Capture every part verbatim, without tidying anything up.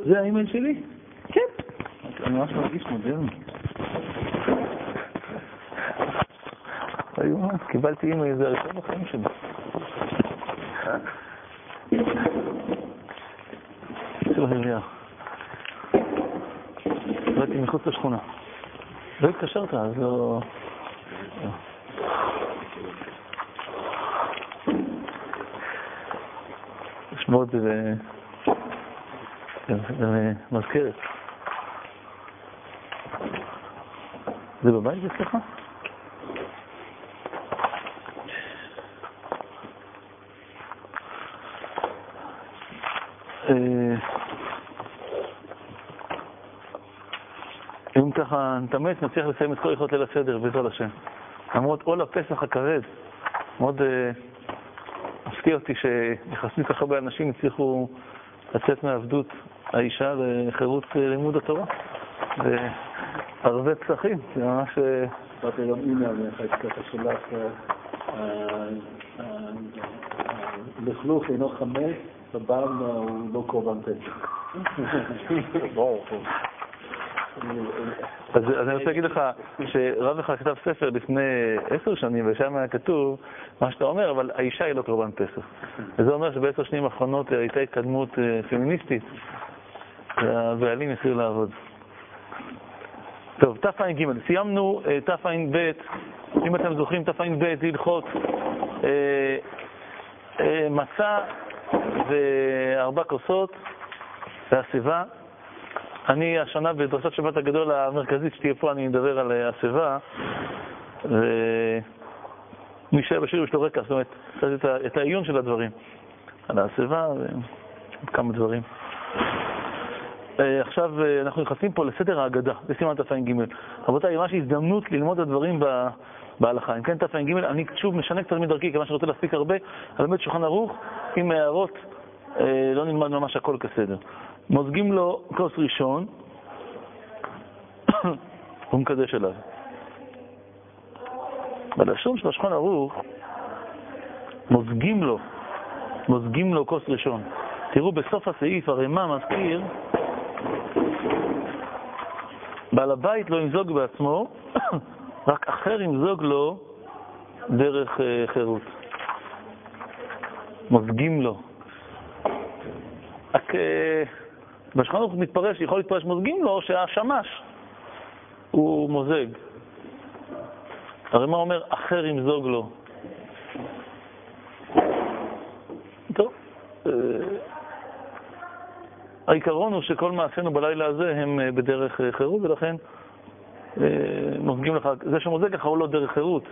זה האימייל שלי? כן. אני ממש מרגיש מודרני. קיבלתי אימייל, זה הראשון בחיים שלי. צבע הריה. באתי מחוץ לשכונה. לא התקשרת, אז לא... לשמור את זה במזכרת. זה בבית זה סליחה? אם ככה נתאמץ, נצליח לסיים את כל הלכות ליל הסדר בעזרת השם. למרות עול הפסח הכבד, מאוד מפתיע אותי שיחסית כך הרבה אנשים הצליחו לצאת מעבדות האישה לחירות לימוד התורה. והרבה פסחים, זה ממש... באתי גם אימא, ככה שלך, לכלוך אינו חמץ, בבן הוא לא קורבן פסח. ברור. אז אני רוצה להגיד לך שרב אחד כתב ספר לפני עשר שנים ושם היה כתוב מה שאתה אומר, אבל האישה היא לא קורבן פסח. וזה אומר שבעשר שנים האחרונות הייתה התקדמות פמיניסטית והבעלים התחילו לעבוד. טוב, תע"ג, סיימנו תע"ב, אם אתם זוכרים תע"ב, הלכות מצה וארבע כוסות והסיבה. אני השנה בדרשת שבת הגדול המרכזית שתהיה פה, אני מדבר על הסיבה, ומי שבשיר יש לו רקע, זאת אומרת, את, את העיון של הדברים, על הסיבה וכמה דברים. עכשיו אנחנו נכנסים פה לסדר ההגדה, בסימן תע"ג. רבותיי, ממש הזדמנות ללמוד את הדברים בהלכה. אם כן, תע"ג, אני שוב משנה קצת מדרכי, כמה שאני רוצה להספיק הרבה, על באמת שולחן ערוך, עם הערות, לא נלמד ממש הכל כסדר. מוזגים לו כוס ראשון, הוא מקדש אליו. בלשון של השולחן ערוך, מוזגים לו, מוזגים לו כוס ראשון. תראו בסוף הסעיף, הרמ"א מזכיר, בעל הבית לא ימזוג בעצמו, רק אחר ימזוג לו דרך חירות. מוזגים לו. רק בשולחן ערוך מתפרש, יכול להתפרש מוזגים לו, שהשמש הוא מוזג. הרמ"א אומר, אחר ימזוג לו. טוב. העיקרון הוא שכל מעשינו בלילה הזה הם בדרך חירות, ולכן מוזגים לך, זה שמוזג לך הוא לא דרך חירות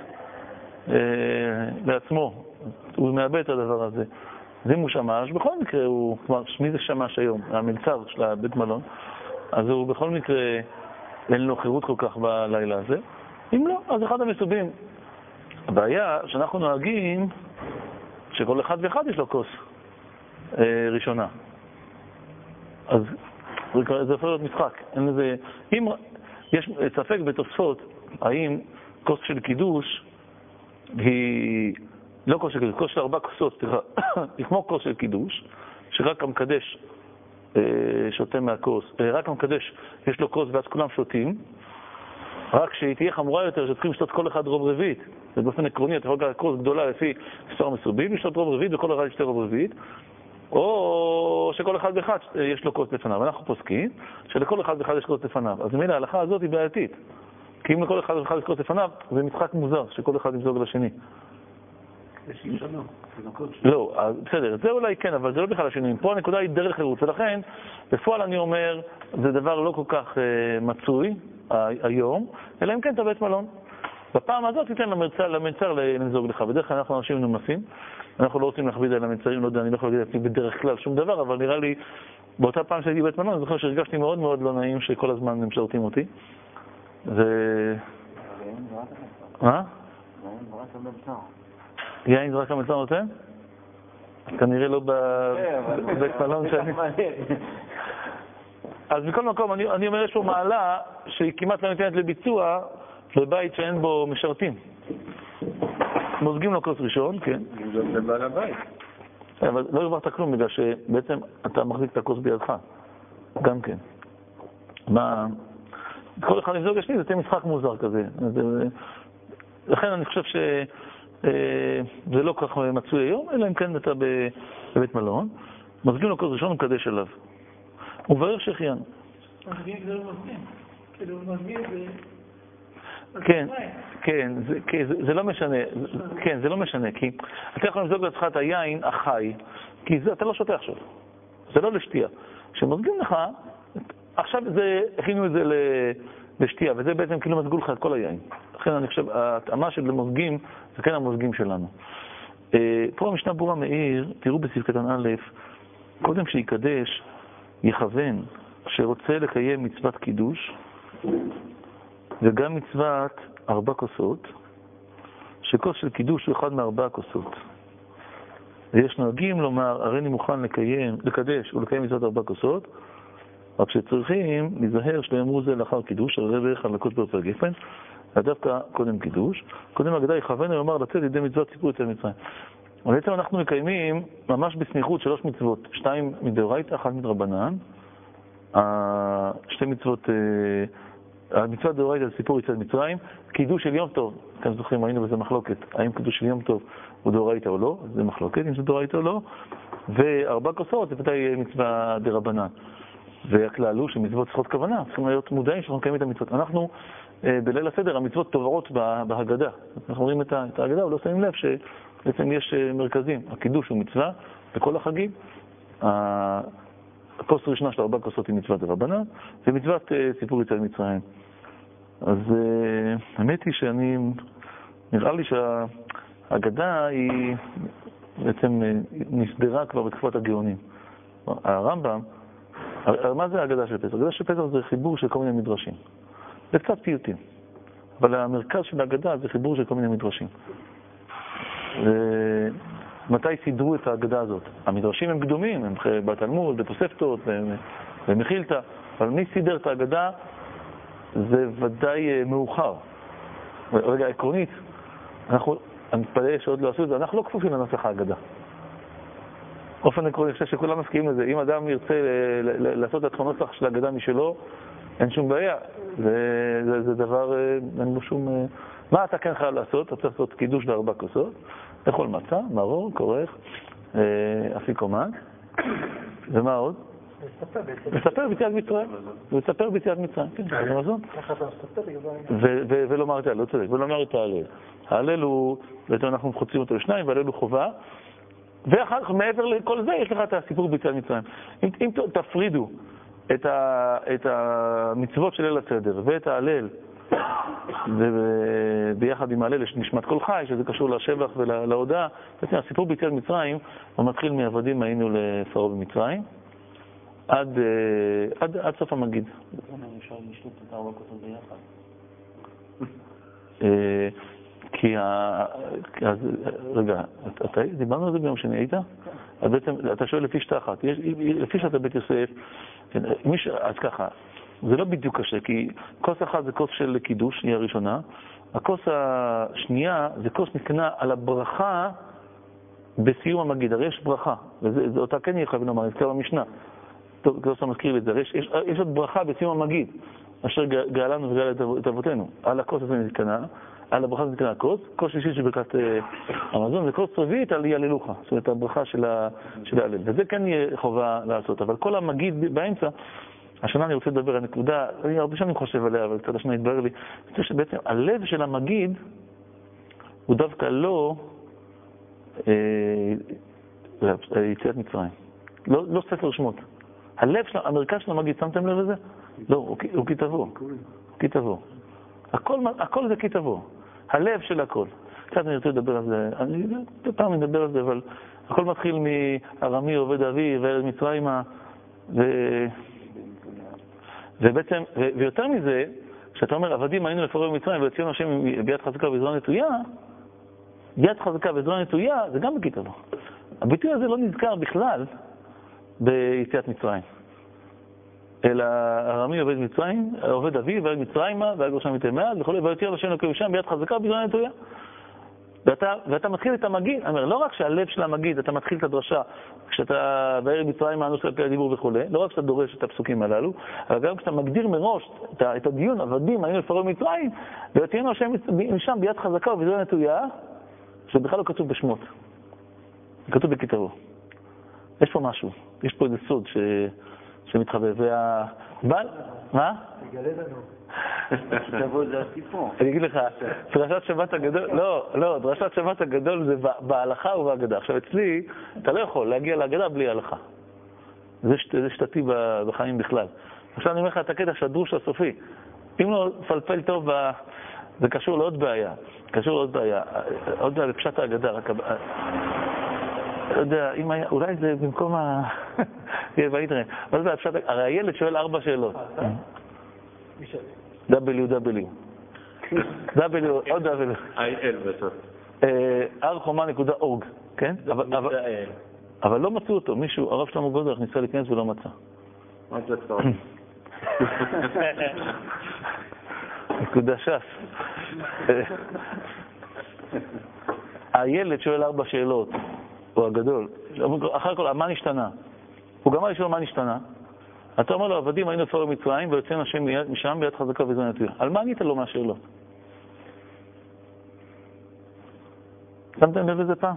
לעצמו, הוא מאבד את הדבר הזה. אז אם הוא שמש, בכל מקרה הוא, כלומר, מי זה שמש היום? המלצר של הבית מלון, אז הוא בכל מקרה אין לו חירות כל כך בלילה הזה. אם לא, אז אחד המסובים. הבעיה שאנחנו נוהגים שכל אחד ואחד יש לו כוס אה, ראשונה. אז זה יכול להיות משחק. אין לזה... אם יש ספק בתוספות, האם כוס של קידוש היא... לא כוס של קידוש, כוס של ארבע כוסות, סליחה, היא כמו כוס של קידוש, שרק המקדש אה, שותה מהכוס, אה, רק המקדש יש לו כוס ואז כולם שותים, רק שהיא תהיה חמורה יותר שצריכים לשתות כל אחד רוב רביעית. זה באופן עקרוני, אתה יכול לקחת כוס גדולה לפי מספר מסובים, לשתות רוב רביעית וכל אחד ישתה רוב רביעית, או שכל אחד ואחד יש לו כוס לפניו. אנחנו פוסקים שלכל אחד ואחד יש כוס לפניו. אז במילה, ההלכה הזאת היא בעייתית. כי אם לכל אחד ואחד יש כוס לפניו, זה משחק מוזר שכל אחד ימזוג לשני. יש לי שנה, לא, בסדר, זה אולי כן, אבל זה לא בכלל השינויים. פה הנקודה היא דרך חירות, ולכן בפועל אני אומר, זה דבר לא כל כך מצוי היום, אלא אם כן אתה בית מלון. בפעם הזאת תיתן למלצר, למלצר למזוג לך. בדרך כלל אנחנו אנשים מנומסים, אנחנו לא רוצים להכביד על המלצרים, לא יודע, אני לא יכול להגיד לעצמי בדרך כלל שום דבר, אבל נראה לי, באותה פעם שהייתי בית מלון, אני זוכר שהרגשתי מאוד מאוד לא נעים שכל הזמן הם משרתים אותי. ו... מה? יין זרק המלצר נותן? כנראה לא בבית מלון שאני... אז מכל מקום, אני, אני אומר, יש פה מעלה שהיא כמעט לא ניתנת לביצוע בבית שאין בו משרתים. מוזגים לו כוס ראשון, כן. זה בעל הבית. אבל לא הרווחת כלום, בגלל שבעצם אתה מחזיק את הכוס בידך. גם כן. מה... כל אחד עם זוג השני זה תהיה משחק מוזר כזה. לכן אני חושב שזה לא כך מצוי היום, אלא אם כן אתה בבית מלון, מזגים לו כוס ראשון ומקדש עליו. הוא מברך שהחיינו. מזגים זה לא מזגים. כאילו מזגים זה... כן, כן, זה לא משנה, כן, זה לא משנה, כי אתה יכול למזוג לעצמך את היין החי, כי אתה לא שותה עכשיו, זה לא לשתייה. כשמזגים לך, עכשיו הכינו את זה לשתייה, וזה בעצם כאילו מזגו לך את כל היין. לכן אני חושב, ההתאמה של מוזגים, זה כן המוזגים שלנו. פה המשנה ברורה מאיר, תראו בסעיף קטן א', קודם שיקדש, יכוון, שרוצה לקיים מצוות קידוש, וגם מצוות ארבע כוסות, שכוס של קידוש הוא אחד מארבע כוסות. ויש נוהגים לומר, הרי אני מוכן לקיים, לקדש ולקיים מצוות ארבע כוסות, רק שצריכים להיזהר שלא יאמרו זה לאחר קידוש, הרי בערך על לקות פרק הגפן, ודווקא קודם קידוש. קודם הגדה יכוון ולומר לצאת ידי מצוות סיפור יציאת מצרים. בעצם אנחנו מקיימים ממש בסמיכות שלוש מצוות, שתיים מדאורייתא, אחת מדרבנן, שתי מצוות, המצוות דאורייתא זה סיפור יציאת מצרים, קידוש של יום טוב, אתם זוכרים, היינו בזה מחלוקת, האם קידוש של יום טוב הוא דאורייתא או לא, זה מחלוקת אם זה דאורייתא או לא, וארבע כוסות זה ודאי מצווה דרבנן. והכלל הוא שמצוות צריכות כוונה, צריכים להיות מודעים שאנחנו מקיימים את המצוות. אנחנו בליל הסדר, המצוות תוברות בהגדה. אנחנו רואים את ההגדה, אבל לא שמים לב שבעצם יש מרכזים. הקידוש הוא מצווה בכל החגים. הכוס הראשונה של ארבע כוסות היא מצוות דרבנן, ומצוות סיפור יציאת מצרים. אז האמת היא שאני, נראה לי שההגדה היא בעצם נסדרה כבר בתקופת הגאונים. הרמב"ם, מה זה ההגדה של פסח? ההגדה של פסח זה חיבור של כל מיני מדרשים. זה קצת פיוטים. אבל המרכז של ההגדה זה חיבור של כל מיני מדרשים. מתי סידרו את ההגדה הזאת? המדרשים הם קדומים, הם בתלמוד, בתוספתות, במחילתא, אבל מי סידר את ההגדה זה ודאי מאוחר. רגע, עקרונית, אנחנו, אני מתפלא שעוד לא עשו את זה, אנחנו לא כפופים לנוסח ההגדה. אופן עקרוני, אני חושב שכולם מסכימים לזה. אם אדם ירצה לעשות את הנוסח של ההגדה משלו, אין שום בעיה. זה, זה, זה דבר, אין לו שום... מה אתה כן חייב לעשות? אתה צריך לעשות קידוש לארבע כוסות, לאכול מצה, מרור, כורך, אפיקומן, ומה עוד? לספר ביציאת מצרים. לספר ביציאת מצרים, כן, זה מזון. ולומר את ההלל, צודק, ולומר את ההלל. ההלל הוא, בעצם אנחנו חוצים אותו לשניים, וההלל הוא חובה. ואחר כך, מעבר לכל זה, יש לך את הסיפור ביציאת מצרים. אם, אם תפרידו את, ה, את המצוות של ליל הסדר ואת ההלל, וביחד עם ההלל יש נשמת כל חי, שזה קשור לשבח ולהודעה, בעצם הסיפור ביציאת מצרים, הוא מתחיל מעבדים היינו לפרעה במצרים, עד, עד, עד סוף המגיד. אפשר לשלוט את ארבע כוסות ביחד. כי ה... אז, רגע, אתה, דיברנו על זה ביום שני, היית? אז בעצם, אתה שואל לפי שתה אחת. לפי שאתה בית יוסף, מיש... אז ככה, זה לא בדיוק קשה, כי כוס אחת זה כוס של קידוש, היא הראשונה. הכוס השנייה זה כוס נקנה על הברכה בסיום המגיד. הרי יש ברכה, וזה אותה כן יהיה חייבים לומר, נזכר במשנה. טוב, כוס המזכיר את זה, יש, יש, יש עוד ברכה בסיום המגיד, אשר גאלנו וגאל את אבותינו. על הכוס הזה נקנה. על הברכה זה נקרא הכוס, כוס שלישית של ברכת המזון, וכוס רביעית על יהללוך, זאת אומרת הברכה של ההלל, וזה כן יהיה חובה לעשות, אבל כל המגיד באמצע, השנה אני רוצה לדבר על נקודה, אני הרבה שנים חושב עליה, אבל קצת השנה התברר לי, אני חושב שבעצם הלב של המגיד הוא דווקא לא יציאת מצרים, לא, לא ספר שמות. הלב של, המרכז של המגיד, שמתם לב לזה? לא, הוא כי תבוא, הוא כי תבוא. הכל, הכל זה כי תבוא. הלב של הכל. קצת אני רוצה לדבר על זה, אני פעם מדבר על זה, אבל הכל מתחיל מארמי עובד אבי וילד מצרימה, ו... ובעצם, ו... ויותר מזה, כשאתה אומר, עבדים היינו לפרעה במצרים ויציאנו השם ביד חזקה ובזרוע נטויה, יד חזקה ובזרוע נטויה זה גם בכי תבוא. הביטוי הזה לא נזכר בכלל ביציאת מצרים. אלא ארמי עובד מצרים, עובד אבי, ועד מצרימה, ועד ראשם מתמד, וכו', ויותיר לשם לקוי שם ביד חזקה ובזרוע נטויה. ואתה, ואתה מתחיל את המגיד, אני אומר, לא רק שהלב של המגיד, אתה מתחיל את הדרשה, כשאתה בערב מצרים האנוש על פי הדיבור וכו', לא רק שאתה דורש את הפסוקים הללו, אבל גם כשאתה מגדיר מראש את, את הדיון, עבדים, היינו לפרעה מצרים, ויותינו השם משם ביד חזקה ובזרוע נטויה, שבכלל לא כתוב בשמות, כתוב בכתבו. יש פה משהו, יש פה איזה סוד ש... שמתחבא, וה... אבל... מה? תגלה לנו. כתבו זה הסיפור. אני אגיד לך, דרשת שבת הגדול, לא, לא, דרשת שבת הגדול זה בהלכה ובהגדה. עכשיו אצלי, אתה לא יכול להגיע להגדה בלי הלכה. זה, שת, זה שתתי בחיים בכלל. עכשיו אני אומר לך את הקטע שהדרוש הסופי. אם לא פלפל טוב, זה קשור לעוד בעיה. קשור לעוד בעיה. עוד בעיה בפשט ההגדה, רק... לא יודע, אם היה, אולי זה במקום ה... יהיה באינטרנט. מה זה הפשט? הרי הילד שואל ארבע שאלות. דאבליו דאבליו. דאבליו, עוד דאבליו. איי אל בסוף. הר חומה נקודה אורג, כן? אבל לא מצאו אותו. מישהו, הרב שלמה גוזר, ניסה להיכנס ולא מצא. מה זה טוב? נקודה ש"ס. הילד שואל ארבע שאלות. הוא הגדול. אחר כל, מה נשתנה? הוא גמר לשאול מה נשתנה. אתה אומר לו, עבדים היינו לפרעה מצרים ויוצאנו השם משם ביד חזקה ובזרוע נטויה. על מה ענית לו מהשאלות? שמתם לב איזה פעם?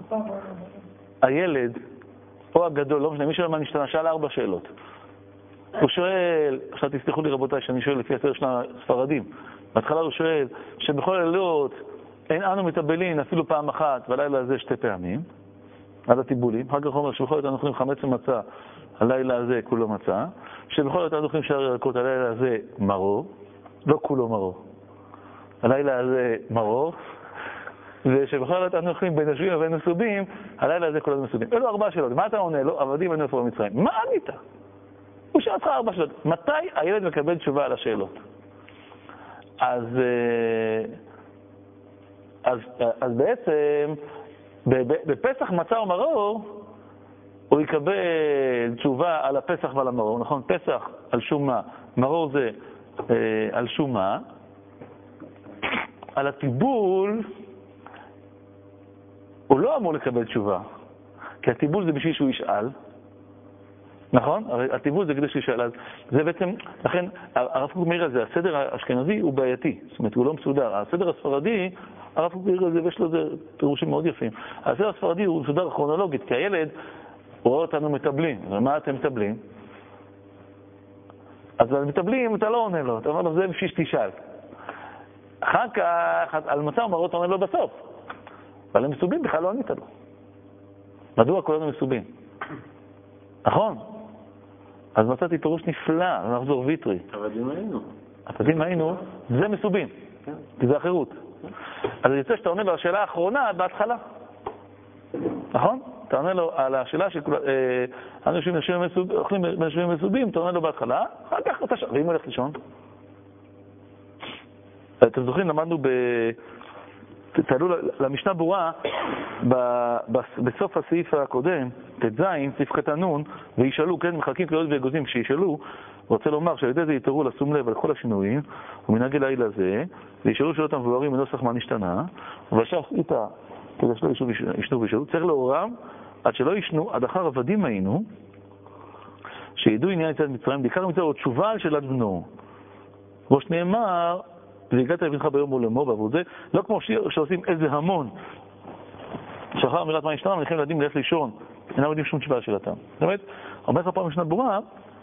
הילד, או הגדול, לא משנה, מי שואל מה נשתנה, שאל ארבע שאלות. הוא שואל, עכשיו תסלחו לי רבותיי, שאני שואל לפי הסדר של הספרדים. בהתחלה הוא שואל, שבכל הלילות אין אנו מתאבלים אפילו פעם אחת, והלילה הזה שתי פעמים. עד הטיבולים, אחר כך הוא אומר שבכל זאת אנחנו אוכלים חמץ ומצה, הלילה הזה כולו מצה, שבכל זאת אנחנו אוכלים שאר ירקות, הלילה הזה מרור, לא כולו מרור, הלילה הזה מרור, ושבכל זאת אנחנו אוכלים בין השביעים ובין מסובים, הלילה הזה כולו מסובים. אלו ארבע שאלות, מה אתה עונה לו? עבדים היינו לפרעה מצרים. מה ענית? הוא שאל אותך ארבע שאלות. מתי הילד מקבל תשובה על השאלות? אז, אז, אז בעצם, בפסח מצה ומרור, הוא יקבל תשובה על הפסח ועל המרור, נכון? פסח על שום מה, מרור זה אה, על שום מה. על הטיבול, הוא לא אמור לקבל תשובה, כי הטיבול זה בשביל שהוא ישאל, נכון? הרי הטיבול זה כדי שהוא ישאל, אז זה בעצם, לכן הרב קוק מעיר על זה, הסדר האשכנזי הוא בעייתי, זאת אומרת, הוא לא מסודר. הסדר הספרדי, הרב קוק מעיר על זה, ויש לו זה פירושים מאוד יפים. הסדר הספרדי הוא מסודר כרונולוגית, כי הילד רואה אותנו מטבלים. ומה אתם מטבלים? אז על מטבלים אתה לא עונה לו, אתה אומר לו, זה בשביל שתשאל. אחר כך, על מצה ומרור אתה עונה לו בסוף. אבל הם מסובים, בכלל לא ענית לו. מדוע כולנו מסובים? נכון? אז מצאתי פירוש נפלא, ונחזור ויטרי. עבדים היינו. עבדים היינו, זה מסובים, כי זה החירות. אז זה יוצא שאתה עונה לו על השאלה האחרונה בהתחלה. נכון? אתה עונה לו על השאלה שאנשים אוכלים בנשבים מסובים, אתה עונה לו בהתחלה, אחר כך אתה שם, ואם הוא הולך לישון? אתם זוכרים, למדנו ב... תעלו למשנה ברורה, בסוף הסעיף הקודם, תז, סעיף קטן נון, וישאלו, כן, מחלקים כליות ואגוזים, כשישאלו, רוצה לומר שעל ידי זה יתראו לשום לב על כל השינויים, ומנהג הליל הזה, וישאלו שאלות המבוארים בנוסח מה נשתנה, ובשעה איתה, כדי שלא ישנו וישאלו, צריך להורם, עד שלא ישנו, עד אחר עבדים היינו, שידעו עניין יציאת מצרים, בעיקר מצרים עוד תשובה על שאלת בנו. כמו שנאמר, והגעת לבנך ביום ולאמור בעבור זה, לא כמו שעושים איזה המון. שאחר אמירת מה נשתנה, מניחים ילדים ללכת לישון, אינם יודעים שום תשובה שאלתם. זאת אומרת, אומר לך פעם משנה ברורה,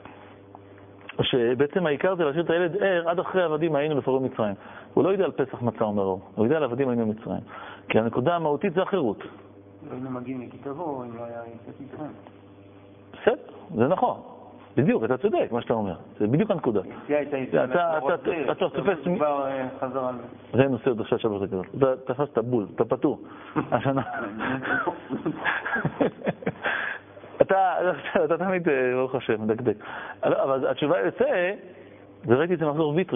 שבעצם העיקר זה להשאיר את הילד ער עד אחרי עבדים היינו לפרעה מצרים. הוא לא יודע על פסח מצה ומרור, הוא יודע על עבדים היינו מצרים. כי הנקודה המהותית זה החירות. לא היינו מגיעים לכתבו, אם לא היה יציאת מצרים. בסדר, זה נכון. בדיוק, אתה צודק, מה שאתה אומר. זה בדיוק הנקודה. אתה תופס... זה נושא עוד עכשיו שלוש דקות. אתה תפסת בול, אתה פטור. השנה. אתה תמיד, ברוך השם, מדקדק. אבל התשובה יוצא, וראיתי את זה מחזור ויטרי,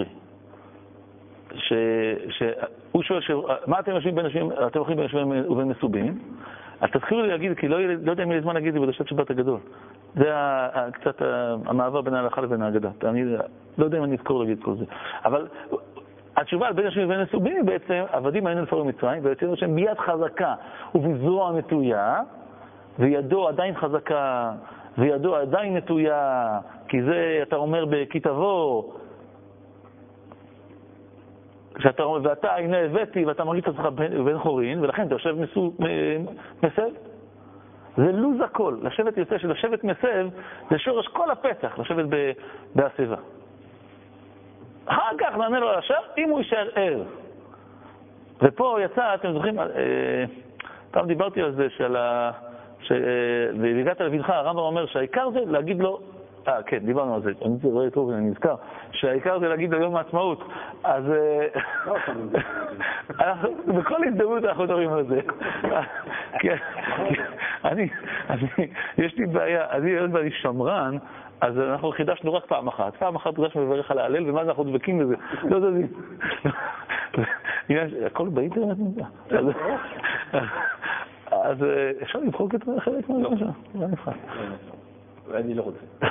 שהוא שואל, מה אתם יושבים בין יושבים, אתם הולכים בין יושבים ובין מסובים? אז תתחילו להגיד, כי לא יודע אם יהיה זמן להגיד את זה בדרשת שבת הגדול. זה קצת המעבר בין ההלכה לבין ההגדה. אני לא יודע אם אני אזכור להגיד את כל זה. אבל התשובה על בין השם ובין הסובים היא בעצם, עבדים היינו לפרעה מצרים, ויוצאים השם ביד חזקה ובזרוע נטויה, וידו עדיין חזקה, וידו עדיין נטויה, כי זה אתה אומר כי תבוא, שאתה אומר, ואתה הנה הבאתי, ואתה מרגיש את עצמך בן חורין, ולכן אתה יושב מסב. זה לוז הכל. לשבת יוצא של לשבת מסב, זה שורש כל הפסח, לשבת בהסיבה. אחר כך נענה לו על השאר, אם הוא יישאר ער. ופה יצא, אתם זוכרים, פעם דיברתי על זה, שעל ה... והגעת לבנך, הרמב"ם אומר שהעיקר זה להגיד לו, אה, כן, דיברנו על זה, אני רואה טוב, אני נזכר, שהעיקר זה להגיד לו יום העצמאות, אז בכל הזדמנות אנחנו מדברים על זה. אני, יש לי בעיה, אני עוד בעיה שמרן, אז אנחנו חידשנו רק פעם אחת, פעם אחת חידשנו לברך על ההלל, ומה אנחנו דבקים בזה? לא יודעים. הכל באינטרנט נמצא. אז אפשר לבחוק את חלק מהזמן שם, לא נבחק. אני לא רוצה.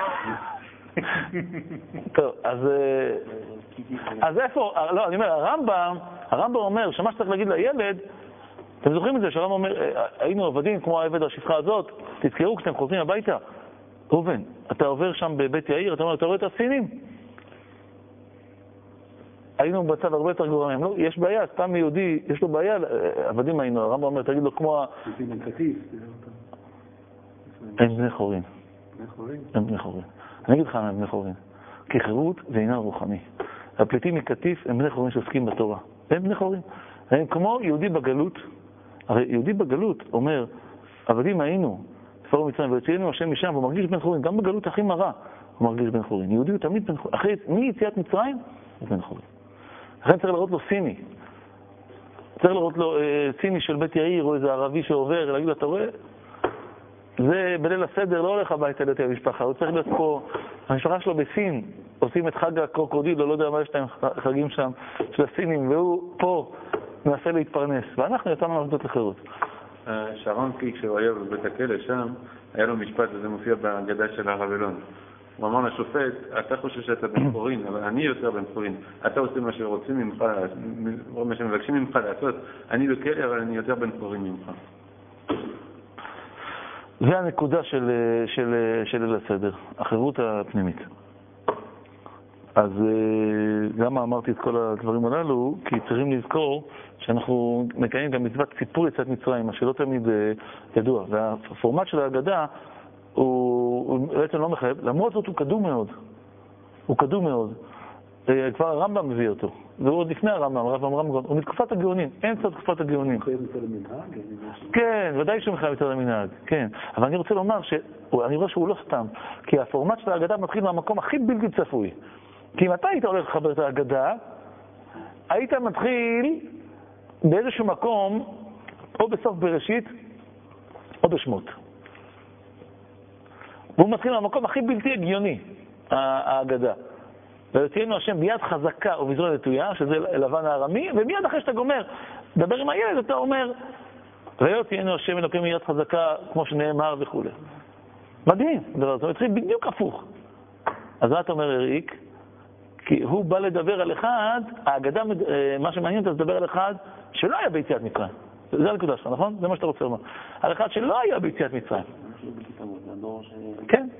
טוב, אז... אז איפה, לא, אני אומר, הרמב"ם, הרמב"ם אומר שמה שצריך להגיד לילד, אתם זוכרים את זה, שהרמב"ם אומר, היינו עבדים כמו העבד השפחה הזאת, תזכרו כשאתם חוזרים הביתה, ראובן, אתה עובר שם בבית יאיר, אתה אומר, אתה רואה את הסינים? היינו בצד הרבה יותר גרוע מהם, לא, יש בעיה, סתם יהודי, יש לו בעיה, עבדים היינו, הרמב"ם אומר, תגיד לו כמו ה... הם בני חורין. הם בני חורין. אני אגיד לך הם בני חורין. כי חירות זה עניין רוחני. הפליטים מקטיף הם בני חורין שעוסקים בתורה. הם בני חורין. הם כמו יהודי בגלות. הרי יהודי בגלות אומר, עבדים היינו, לפרעה מצרים, ויוצאנו השם משם, והוא מרגיש בן חורין. גם בגלות הכי מרה הוא מרגיש בן חורין. יהודי הוא תמיד בן חורין. אחרי מיציאת מצרים הוא בן חורין. לכן צריך לראות לו סיני. צריך לראות לו אה, סיני של בית יאיר, או איזה ערבי שעובר, להגיד לו, אתה רואה? זה בליל הסדר לא הולך הביתה להיות המשפחה, הוא צריך להיות פה, המשפחה שלו בסין, עושים את חג הקרוקודיל, לא יודע מה יש להם חגים שם, של הסינים, והוא פה מנסה להתפרנס, ואנחנו יצאנו לעבודות לחירות. שרון קי, כשהוא היה בבית הכלא שם, היה לו משפט, וזה מופיע בהגדה של הרב אלון. הוא אמר לשופט, אתה חושב שאתה בן חורין, אבל אני יותר בן חורין. אתה עושה מה שרוצים ממך, מה שמבקשים ממך לעשות. אני בכלא, אבל אני יותר בן חורין ממך. זה הנקודה של, של, של ליל הסדר, החירות הפנימית. אז למה אמרתי את כל הדברים הללו? כי צריכים לזכור שאנחנו מקיימים גם מצוות סיפור יציאת מצרים, מה שלא תמיד ידוע. והפורמט של ההגדה הוא, הוא בעצם לא מחייב, למרות זאת הוא קדום מאוד. הוא קדום מאוד. כבר הרמב"ם מביא אותו. והוא עוד לפני הרמב"ם, הרמב"ם רמב"ם, הוא מתקופת הגאונים, אין צד תקופת הגאונים. מחייב מצד המנהג? כן, ודאי שהוא מחייב מצד המנהג, כן. אבל אני רוצה לומר שאני רואה שהוא לא סתם, כי הפורמט של ההגדה מתחיל מהמקום הכי בלתי צפוי. כי אם אתה היית הולך לחבר את ההגדה, היית מתחיל באיזשהו מקום, או בסוף בראשית, או בשמות. והוא מתחיל מהמקום הכי בלתי הגיוני, ההגדה. ויוצאנו השם ביד חזקה ובזרוע נטויה, שזה לבן הארמי, ומיד אחרי שאתה גומר, דבר עם הילד, אתה אומר, ויוצאנו השם אלוקים ביד חזקה, כמו שנאמר וכו'. מדהים, דבר הזה, הוא התחיל בדיוק הפוך. אז מה אתה אומר, אריק? כי הוא בא לדבר על אחד, ההגדה, מה שמעניין אותה, זה לדבר על אחד שלא היה ביציאת מצרים. זה הנקודה שלך, נכון? זה מה שאתה רוצה לומר. על אחד שלא היה ביציאת מצרים. כן.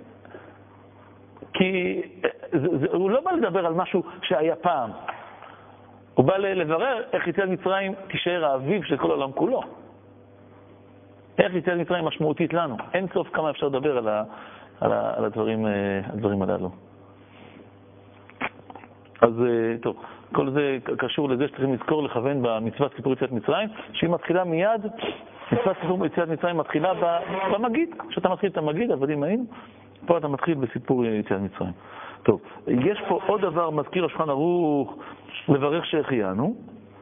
כי זה, זה, הוא לא בא לדבר על משהו שהיה פעם. הוא בא לברר איך יציאת מצרים תישאר האביב של כל העולם כולו. איך יציאת מצרים משמעותית לנו. אין סוף כמה אפשר לדבר על, ה, על, ה, על הדברים, הדברים הללו. אז טוב, כל זה קשור לזה שצריכים לזכור לכוון במצוות סיפור יציאת מצרים, שהיא מתחילה מיד, מצוות סיפור יציאת מצרים מתחילה במגיד, כשאתה מתחיל את המגיד, עבדים היינו, פה אתה מתחיל בסיפור יציאת מצרים. טוב, יש פה עוד דבר, מזכיר השולחן ערוך, לברך שהחיינו.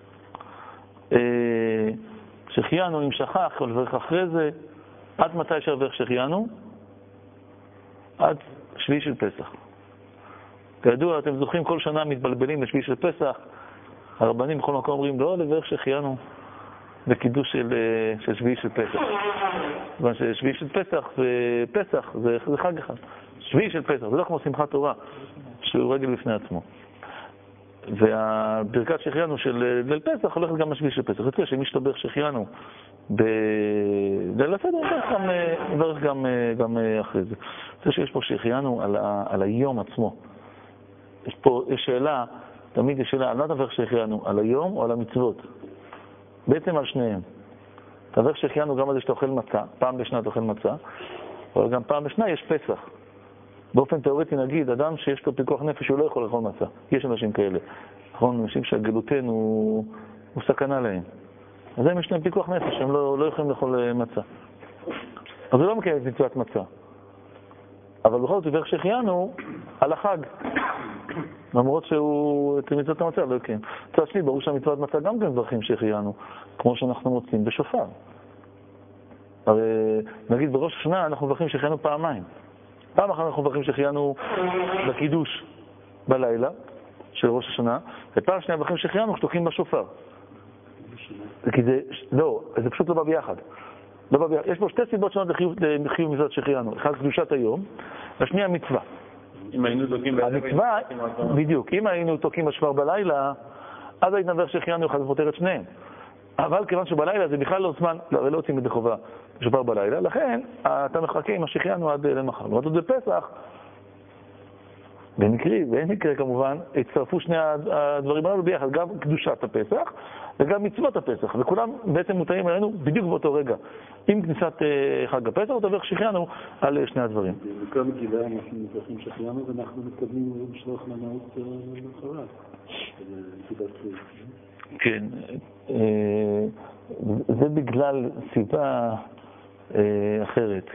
שהחיינו, אם שכח, או לברך אחרי זה, עד מתי אפשר לברך שהחיינו? עד שביעי של פסח. כידוע, אתם זוכרים, כל שנה מתבלבלים לשביעי של פסח, הרבנים בכל מקום אומרים, לא, לברך שהחיינו בקידוש של, של שביעי של פסח. כיוון ששביעי של פסח ופסח זה, זה חג אחד. שביעי של פסח, זה לא כמו שמחת תורה, שהוא רגל בפני עצמו. והברכת שהחיינו של ליל פסח הולכת גם לשביעי של פסח. יוצא שמי שתברך שהחיינו בליל הסדר, נברך גם, גם אחרי זה. זה שיש פה שהחיינו על, על היום עצמו. יש פה יש שאלה, תמיד יש שאלה, על מה תברך שהחיינו? על היום או על המצוות? בעצם על שניהם. תברך שהחיינו גם על זה שאתה אוכל מצה, פעם בשנה אתה אוכל מצה, אבל גם פעם בשנה יש פסח. באופן תיאורטי נגיד, אדם שיש לו פיקוח נפש הוא לא יכול לאכול מצה. יש אנשים כאלה. נכון, אנשים שהגלוטן הוא, הוא סכנה להם. אז הם יש להם פיקוח נפש, הם לא, לא יכולים לאכול מצה. אז הוא לא מקיים את מצוות מצה. אבל בכל זאת, תברך שהחיינו על החג. למרות שהוא, את מצוות המצה לא יקיים. מצד שני, ברור שהמצוות מצה גם כן מברכים שהחיינו, כמו שאנחנו מוצאים בשופר. הרי נגיד בראש השנה אנחנו מברכים שהחיינו פעמיים. פעם אחת אנחנו מברכים שהחיינו בקידוש בלילה של ראש השנה, ופעם שנייה מברכים שהחיינו כשתוקעים בשופר. כי זה, לא, זה פשוט לא בא ביחד. לא בא ביחד. יש פה שתי סיבות שונות לחיוב מצוות שהחיינו. אחד, קדושת היום, והשנייה מצווה. אם היינו תוקעים בלילה... המצווה, בדיוק, אם היינו תוקעים בשופר בלילה, אז היית נבר שהחיינו אחד ופותר את שניהם. אבל כיוון שבלילה זה בכלל לא זמן, לא, הרי לא יוצאים ידי חובה בשופר בלילה, לכן אתה מחכה עם השחיינו עד למחר. ועוד בפסח, במקרי, ואין מקרה כמובן, הצטרפו שני הדברים הללו ביחד, גם קדושת הפסח וגם מצוות הפסח, וכולם בעצם מותרים עלינו בדיוק באותו רגע. עם כניסת חג הפסח, אתה עובר שהחיינו על שני הדברים. בכל מגילה אנחנו מברכים שהחיינו ואנחנו מתקדמים לשלוח מנות למחרת. כן, זה בגלל סיבה אחרת.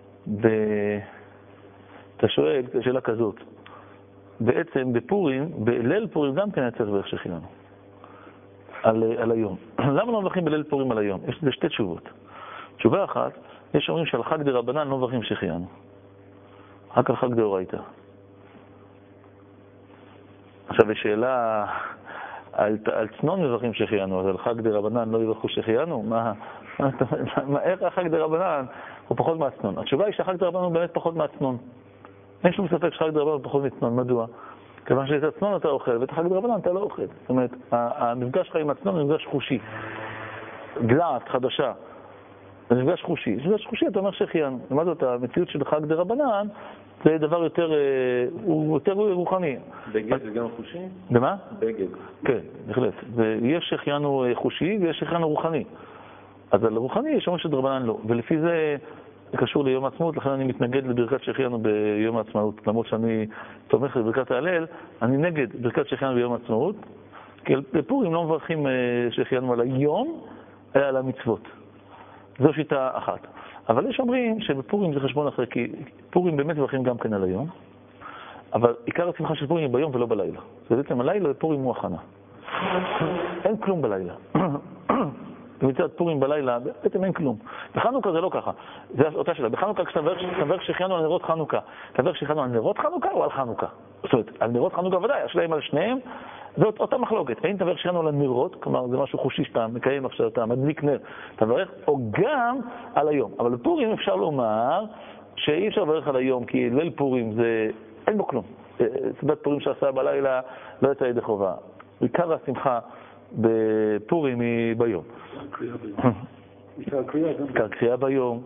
אתה שואל שאלה כזאת, בעצם בפורים, בליל פורים גם כן היה צריך לברך שהחיינו על, על היום. למה לא מברכים בליל פורים על היום? יש לזה שתי תשובות. תשובה אחת, יש אומרים שעל חג דרבנן לא מברכים שהחיינו, רק על חג דאורייתא. עכשיו השאלה, על, על צנון מברכים שהחיינו, אז על חג דרבנן לא יברכו שהחיינו? מה, מה, מה, איך החג דרבנן הוא פחות מהצנון? התשובה היא שהחג דרבנן הוא באמת פחות מהצנון. אין שום ספק שחג דרבנן הוא פחות מצנון. מדוע? כיוון שאת הצנון אתה אוכל, ואת החג דרבנן אתה לא אוכל. זאת אומרת, המפגש שלך עם הצנון הוא מפגש חושי. דלעת חדשה. זה מפגש חושי. זה מפגש חושי, אתה אומר שהחיינו. למה זאת, המציאות של חג דרבנן זה דבר יותר, הוא יותר רוחני. בגד זה גם חושי? במה? בגד. כן, בהחלט. יש שהחיינו חושי ויש שהחיינו רוחני. אז על רוחני יש אומרים שדרבנן לא. ולפי זה זה קשור ליום העצמאות, לכן אני מתנגד לברכת שהחיינו ביום העצמאות. למרות שאני תומך בברכת ההלל, אני נגד ברכת שהחיינו ביום העצמאות, כי בפורים לא מברכים שהחיינו על היום, אלא על המצוות. זו שיטה אחת. אבל יש אומרים שבפורים זה חשבון אחר, כי פורים באמת מברכים גם כן על היום, אבל עיקר השמחה של פורים היא ביום ולא בלילה. זה בעצם הלילה בפורים הוא הכנה. אין כלום בלילה. במצוות פורים בלילה, בעצם אין כלום. בחנוכה זה לא ככה. זה אותה שאלה. בחנוכה כשאתה מברך שהחיינו על נרות חנוכה, אתה מברך שהחיינו על נרות חנוכה או על חנוכה? זאת אומרת, על נרות חנוכה ודאי, השאלה אם על שניהם, זאת אותה מחלוקת. האם אתה מברך שהחיינו על הנרות, כלומר זה משהו חושי שאתה מקיים עכשיו, אתה מדליק נר, אתה מברך, או גם על היום. אבל בפורים אפשר לומר שאי אפשר לברך על היום, כי ליל פורים זה, אין בו כלום. סעודת פורים שעשה בלילה לא יצא ידי חובה. עיקר השמחה בפורים היא ביום. עיקר קריאה ביום.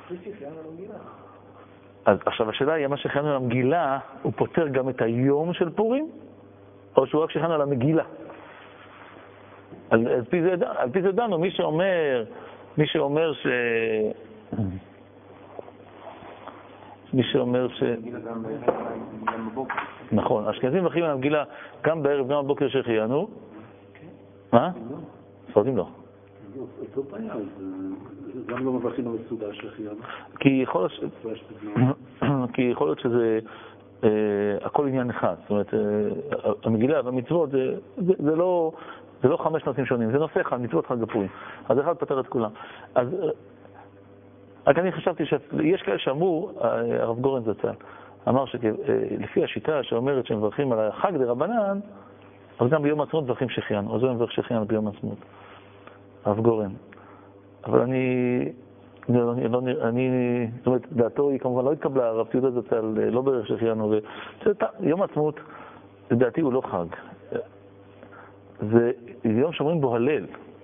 אז עכשיו השאלה היא, מה שהחיינו על המגילה, הוא פותר גם את היום של פורים, או שהוא רק שהחיינו על המגילה? על, על פי זה, על פי זה דנו, מי שאומר, מי שאומר ש... מי שאומר ש... נכון, אשכנזים מברכים על המגילה גם בערב, גם בבוקר שהחיינו. מה? ספרדים לא. אותו בעיה, גם לא מברכים על הסעודה שהחיינו. כי יכול להיות שזה הכל עניין אחד. זאת אומרת, המגילה והמצוות זה לא... זה לא חמש נושאים שונים, זה נושא אחד, מצוות חג הפורים. אז אחד פתר את כולם. אז רק אני חשבתי שיש כאלה שאמרו, הרב גורן זצ"ל, אמר שלפי השיטה שאומרת שהם מברכים על החג דרבנן, אז גם ביום העצמאות מברכים שהחיינו, אז הוא מברך שהחיינו ביום העצמאות. הרב גורן. אבל אני, אני, זאת אומרת, דעתו היא כמובן לא התקבלה, הרב ציודה זצ"ל לא ברך שהחיינו, יום העצמאות, לדעתי הוא לא חג. זה יום שאומרים בו הלל.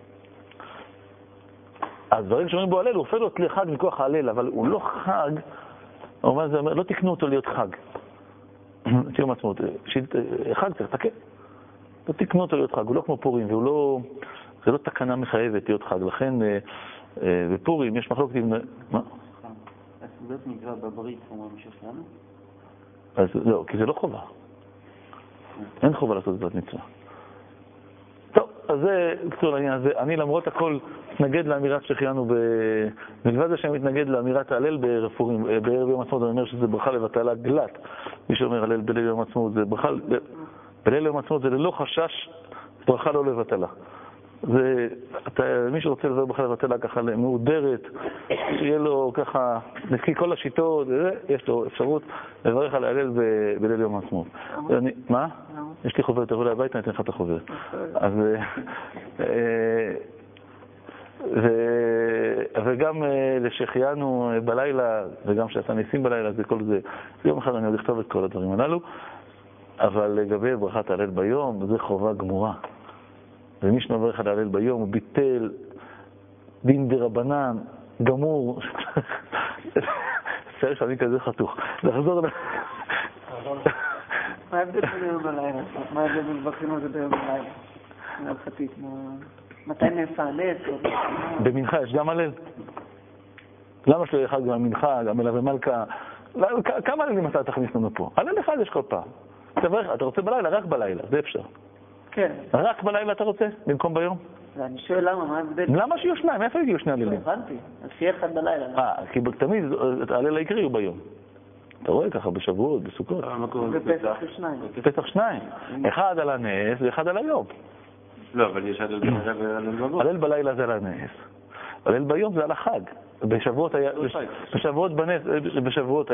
אז דברים שאומרים בו הלל, הוא הופך להיות לחג מכוח ההלל, אבל הוא לא חג, אומר, זה אומר, לא תקנו אותו להיות חג. את יום העצמאות, חג צריך לתקן. לא תקנו אותו להיות חג, הוא לא כמו פורים, והוא לא, זה לא תקנה מחייבת להיות חג, לכן בפורים יש מחלוקת עם... מה? הסעודת נקרא בברית, כמו שלנו? אז לא, כי זה לא חובה. אין חובה לעשות סעודת מצווה. טוב, אז זה קצור לעניין הזה. אני למרות הכל מתנגד לאמירת שהחיינו ב... מלבד זה שאני מתנגד לאמירת ההלל בפורים, בערב יום העצמאות, אני אומר שזה ברכה לבטלה גלת. מי שאומר הלל בליל יום העצמאות זה ברכה... בליל יום העצמאות זה ללא חשש, ברכה לא לבטלה. זה, אתה, מי שרוצה לדבר ברכה לבטלה ככה מעודרת, שיהיה לו ככה, נקי כל השיטות, יש לו אפשרות לברך על ההלל בליל יום העצמאות. אני, מה? יש לי חוברת, תבוא לי הביתה, אני אתן לך את החוברת. אז... ו... וגם לשחיינו בלילה, וגם שעשה ניסים בלילה, זה כל זה, יום אחד אני עוד אכתוב את כל הדברים הללו, אבל לגבי ברכת ההלל ביום, זה חובה גמורה. ומי שמברך על ההלל ביום, הוא ביטל דין דרבנן, גמור. צריך שאני כזה חתוך. לחזור ל... מה ההבדל ביום בלילה? מה ההבדל בברכנו זה ביום בלילה? מהלכתית, מתי נעשה הנס? במנחה יש גם הלל? למה שלא אחד גם המנחה, גם מלווה מלכה? כמה הללים אתה תכניס לנו פה? הלל אחד יש כל פעם. אתה רוצה בלילה? רק בלילה, זה אפשר. כן. רק בלילה אתה רוצה? במקום ביום? אני שואל למה, מה ההבדל? למה שיהיו שניים? איפה הגיעו שני הלילים? הבנתי, אז שיהיה אחד בלילה. אה, כי תמיד ההלל העיקרי הוא ביום. אתה רואה ככה בשבועות, בסוכות. בפסח שניים. פסח שניים. אחד על הנס ואחד על היום. לא, אבל יש הלל בלילה והלל בבוקר. הלל בלילה זה על הנס. הלל ביום זה על החג. בשבועות היה... בשבועות בנס... בשבועות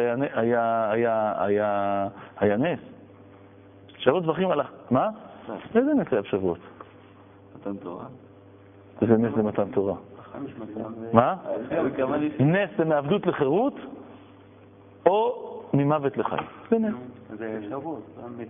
היה נס. שבועות זוכים על... מה? איזה נס היה בשבועות? מתן תורה. איזה נס זה מתן תורה? מה? נס זה מעבדות לחירות או ממוות לחיים. זה נס. זה שבועות.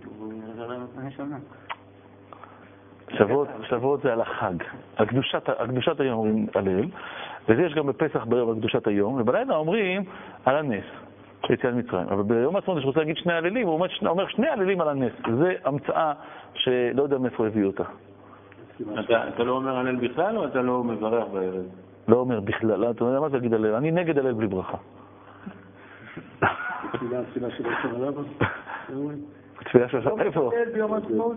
שבועות, שבועות זה על החג. הקדושת היום אומרים הלל, וזה יש גם בפסח בערב הקדושת היום, ובלילה אומרים על הנס. יציאת מצרים. אבל ביום העצמאות יש רוצה להגיד שני הללים, הוא אומר שני הללים על הנס. זה המצאה שלא יודע מאיפה הביאו אותה. אתה לא אומר הלל בכלל או אתה לא מברך בערב? לא אומר בכלל, אתה יודע מה זה להגיד הלל? אני נגד הלל בלי ברכה. תפילה, תפילה של השם עליו? תפילה של השם, איפה? ביום העצמאות?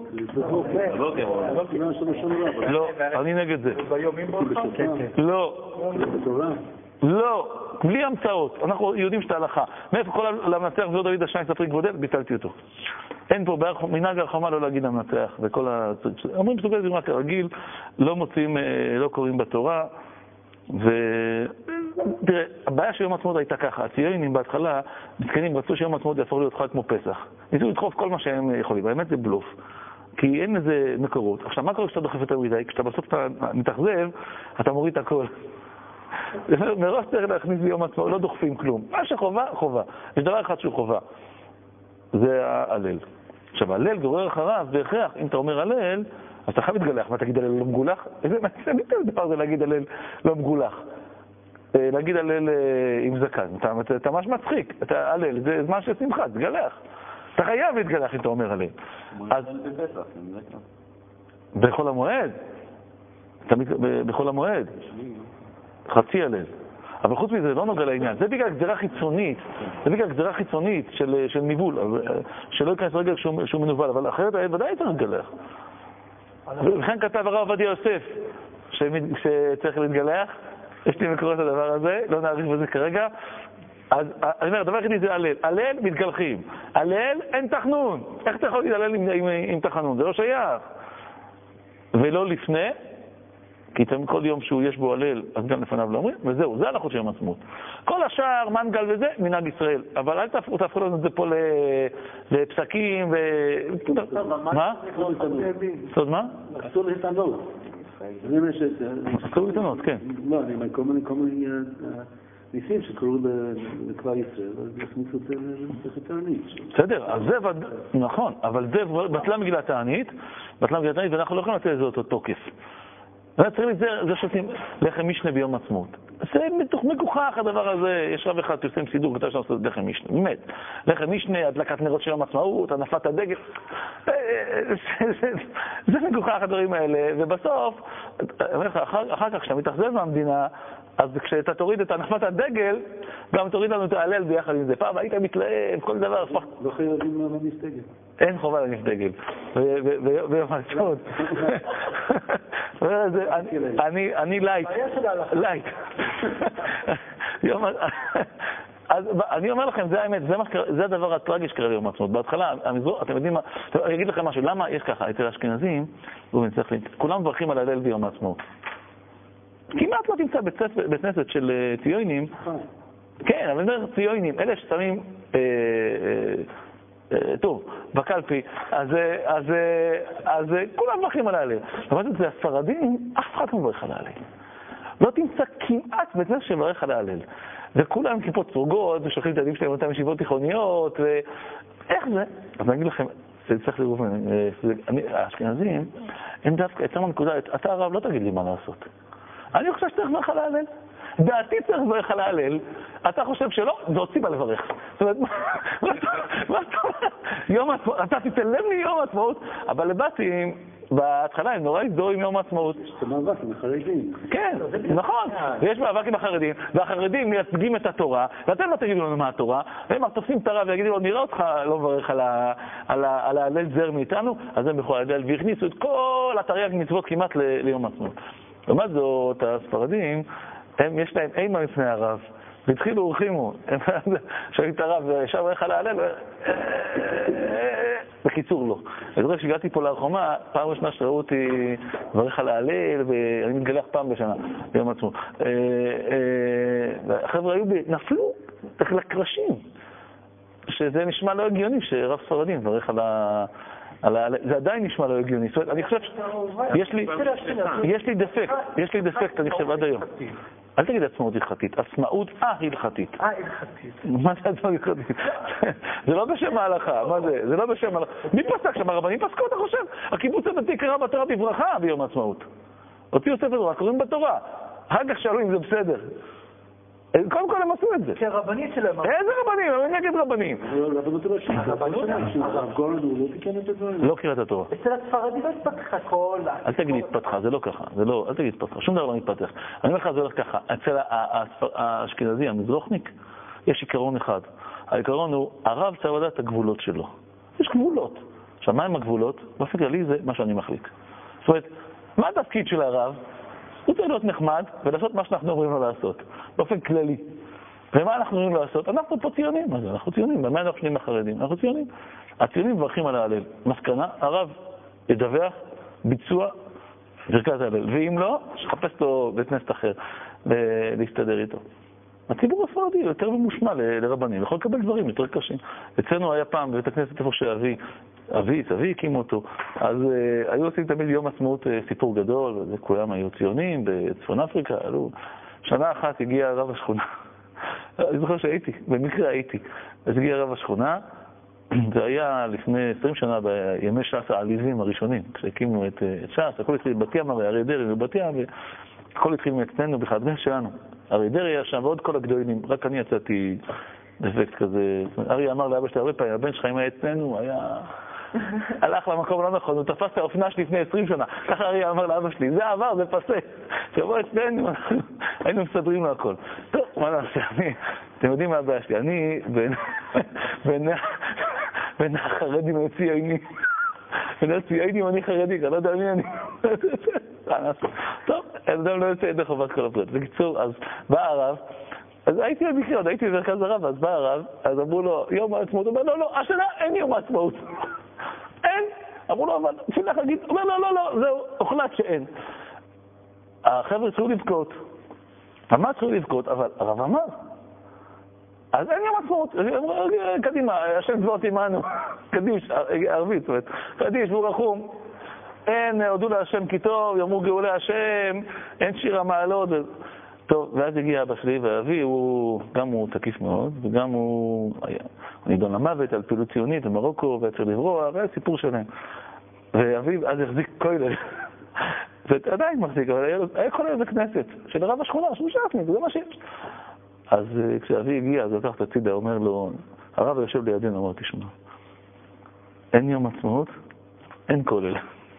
לא, אני נגד זה. לא. לא, בלי המצאות. אנחנו יודעים שאתה הלכה. מאיפה כל המנצח ועוד דוד השני ספרי גבודל, ביטלתי אותו. אין פה מנהג הרחמה לא להגיד המנצח, וכל ה... אומרים סוגי זה רק הרגיל, לא מוצאים, לא קוראים בתורה, ו... תראה, הבעיה של יום העצמאות הייתה ככה, הציונים בהתחלה, מסכנים, רצו שיום העצמאות יהפוך להיות חג כמו פסח. ניסו לדחוף כל מה שהם יכולים, באמת זה בלוף. כי אין איזה מקורות. עכשיו, מה קורה כשאתה דוחף יותר מדי? כשאתה בסוף אתה מתאכזב, אתה מוריד את הכל. מראש צריך להכניס ביום עצמו, לא דוחפים כלום. מה שחובה, חובה. יש דבר אחד שהוא חובה. זה ההלל. עכשיו, ההלל גורר אחריו, בהכרח, אם אתה אומר הלל, אז אתה חייב להתגלח. מה, תגיד הלל לא מגולח? איזה דבר זה להגיד הלל לא מגולח. להגיד הלל עם זקן. אתה ממש מצחיק. אתה הלל, זה זמן של שמחה, תגלח. אתה חייב להתגלח אם אתה אומר הלל. אז... בכל המועד. בכל המועד. חצי הלל. אבל חוץ מזה, לא נוגע לעניין. זה בגלל גזירה חיצונית, זה בגלל גזירה חיצונית של, של ניבול, שלא ייכנס רגע שהוא, שהוא מנובל, אבל אחרת היה ודאי צריך להתגלח. וכן כתב הרב עובדיה יוסף, שצריך להתגלח, יש לי מקורות הדבר הזה, לא נאריך בזה כרגע. אז אני אומר, הדבר היחידי זה הלל. הלל מתגלחים. הלל אין תחנון. איך אתה יכול להגיד הלל עם, עם, עם תחנון? זה לא שייך. ולא לפני, כי כל יום שהוא יש בו הלל, אז גם לפניו לא אומרים, וזהו, זה הלכות של יום העצמאות. כל השאר, מנגל וזה, מנהג ישראל. אבל אל תהפכו, תהפכו לנו את זה פה לפסקים ו... מה? סוד מה? אסור להתענות. אסור להתענות, כן. לא, אני אומר, כל מיני ניסים שקראו לכלל ישראל, אז הכניסו את זה למסכת תענית. בסדר, אז זה נכון, אבל זה בטלה מגילת תענית, בטלה מגילת תענית, ואנחנו לא יכולים לתת לזה אותו תוקף. צריך לזה, זה שותים לחם משנה ביום עצמאות. זה מגוחך הדבר הזה, יש רב אחד, תעושים סידור, כתב שם לעשות לחם משנה, באמת. לחם משנה, הדלקת נרות של יום עצמאות, הנפת הדגל, זה מגוחך הדברים האלה, ובסוף, אחר כך כשאתה מתאכזב מהמדינה, אז כשאתה תוריד את הנפת הדגל, גם תוריד לנו את ההלל ביחד עם זה. פעם היית מתלהב, כל דבר. לא חייבים להניף דגל. אין חובה להניף דגל. ביום העצמאות. אני לייט. לייט. אז אני אומר לכם, זה האמת, זה הדבר הטרגי שקרה ליום העצמאות. בהתחלה, אתם יודעים מה, אני אגיד לכם משהו, למה יש ככה, אצל האשכנזים, כולם מברכים על הלל ביום העצמאות. כמעט לא תמצא בית כנסת של ציונים, כן, אבל זה ציונים, אלה ששמים, טוב, בקלפי, אז כולם מברכים על ההלל. אבל זה הספרדים, אף אחד לא מברך על ההלל. לא תמצא כמעט בית כנסת שמברך על ההלל. וכולם כיפות סרוגות, ושולחים את הילדים שלהם אותם ישיבות תיכוניות, ואיך זה? אז אני אגיד לכם, זה צריך לראות, האשכנזים, הם דווקא, אצלם הנקודה, אתה הרב לא תגיד לי מה לעשות. אני חושב שצריך לברך על ההלל. דעתי צריך לברך על ההלל. אתה חושב שלא? זה עוד סיבה לברך. זאת אומרת, מה אתה אומר? אתה תיתן לב לי יום העצמאות, אבל לבתים, בהתחלה הם נורא יזדהו עם יום העצמאות. יש את מאבק עם החרדים. כן, נכון. יש מאבק עם החרדים, והחרדים מייצגים את התורה, ואתם לא תגידו לנו מה התורה, והם תופסים את הרב ויגידו לו, נראה אותך לא מברך על ההלל זר מאיתנו, אז הם יכולים להלל, והכניסו את כל התרי"ג מצוות כמעט ליום העצמאות. לעומת זאת, הספרדים, הם, יש להם אימה לפני הרב, והתחילו אורחימו, שואלים את הרב, וישר הולך על ההלל, בקיצור לא. אני זוכר שהגעתי פה להר-חומה, פעם ראשונה שראו אותי מברך על ההלל, ואני מתגלח פעם בשנה, ביום עצמו. החבר'ה היו, נפלו לקרשים, שזה נשמע לא הגיוני שרב ספרדים מברך על ה... זה עדיין נשמע לא הגיוני. זאת אומרת, אני חושב שיש לי דפקט, יש לי דפקט, אני חושב עד היום. אל תגיד עצמאות הלכתית, עצמאות ההלכתית. אה, הלכתית. מה זה עצמאות הלכתית? זה לא בשם ההלכה, מה זה? זה לא בשם ההלכה. מי פסק שם? הרבנים פסקו, אתה חושב? הקיבוץ הדתי קרא בתורה בברכה ביום העצמאות. הוציאו ספר תורה, קוראים בתורה. אחר כך שאלו אם זה בסדר. קודם כל הם עשו את זה. כי הרבנית שלהם... איזה רבנים? אני נגד רבנים. רבנות הראשית. הרבנות הראשית. הרב גורן הוא לא תיקן את הדברים. לא קרא את התורה. אצל הספרדים לא התפתחה כל... אל תגיד התפתחה, זה לא ככה. זה לא, אל תגיד התפתחה. שום דבר לא מתפתח. אני אומר לך, זה הולך ככה. אצל האשכנזי, המזרוחניק, יש עיקרון אחד. העיקרון הוא, הרב צריך לדעת את הגבולות שלו. יש גבולות. עכשיו, מה הם הגבולות? באופן כללי זה מה שאני מחליט. זאת אומרת, מה התפקיד של הרב? הוא צריך להיות נחמד ולעשות מה שאנחנו אומרים לו לעשות, באופן כללי. ומה אנחנו אומרים לו לעשות? אנחנו פה ציונים, מה זה? אנחנו ציונים, במה אנחנו שנים החרדים? אנחנו ציונים. הציונים מברכים על ההלל. מסקנה, הרב ידווח, ביצוע, ברכת ההלל. ואם לא, שחפש לו בית כנסת אחר, להסתדר איתו. הציבור הספרדי הוא יותר ממושמע לרבנים, יכול לקבל דברים יותר קשים. אצלנו היה פעם בבית הכנסת איפה שאבי, אבי, אבי הקים אותו, אז uh, היו עושים תמיד יום עצמאות uh, סיפור גדול, וזה כולם היו ציונים בצפון אפריקה, עלו. שנה אחת הגיע רב השכונה, אני זוכר שהייתי, במקרה הייתי, אז הגיע רב השכונה, זה היה לפני עשרים שנה בימי ש"ס העליזים הראשונים, כשהקימו את, את ש"ס, הכל התחיל בבת ים, הרי דרעי ובת ים, הכל התחיל מאצלנו בחדש שלנו. הרי דרעי היה שם ועוד כל הגדולים, רק אני יצאתי דפקט כזה. ארי אמר לאבא שלי הרבה פעמים, הבן שלך אם היה אצלנו, היה... הלך למקום לא נכון, הוא תפס את האופנה שלי לפני עשרים שנה. ככה ארי אמר לאבא שלי, זה עבר, זה פסה. שבוא אצלנו, היינו מסדרים לו הכל. טוב, מה נעשה? אתם יודעים מה הבעיה שלי? אני בין החרדים היו ציונים. בין הציונים אני חרדי, אני לא יודע מי אני. טוב, אדם לא יוצא ידי חובת כל הפרט. בקיצור, אז בא הרב, אז הייתי במקרה, עוד הייתי במרכז הרב, אז בא הרב, אז אמרו לו, יום העצמאות, הוא אומר, לא, לא, השנה אין יום העצמאות. אין. אמרו לו, אבל, תפילך להגיד, הוא אומר, לא, לא, לא, זהו, הוחלט שאין. החבר'ה צריכו לבכות. מה צריכו לבכות? אבל הרב אמר, אז אין יום עצמאות. קדימה, השם צבאות עמנו. קדיש, ערבית, זאת אומרת, קדיש, והוא רחום. אין, הודו להשם כי טוב, יאמרו גאולי השם, אין שיר המעלות. טוב, ואז הגיע אבא שלי, ואבי הוא, גם הוא תקיף מאוד, וגם הוא היה נידון למוות על פעילות ציונית במרוקו, והיה צריך לברוע, והיה סיפור שלהם. ואבי אז החזיק כולל, ועדיין מחזיק, אבל היה, היה כולל בכנסת, של הרב השכונה, שהוא שחניק, זה מה שיש. אז כשאבי הגיע, אז לקח את הצידה, אומר לו, הרב יושב לידינו, אמר, תשמע, אין יום עצמאות, אין כולל.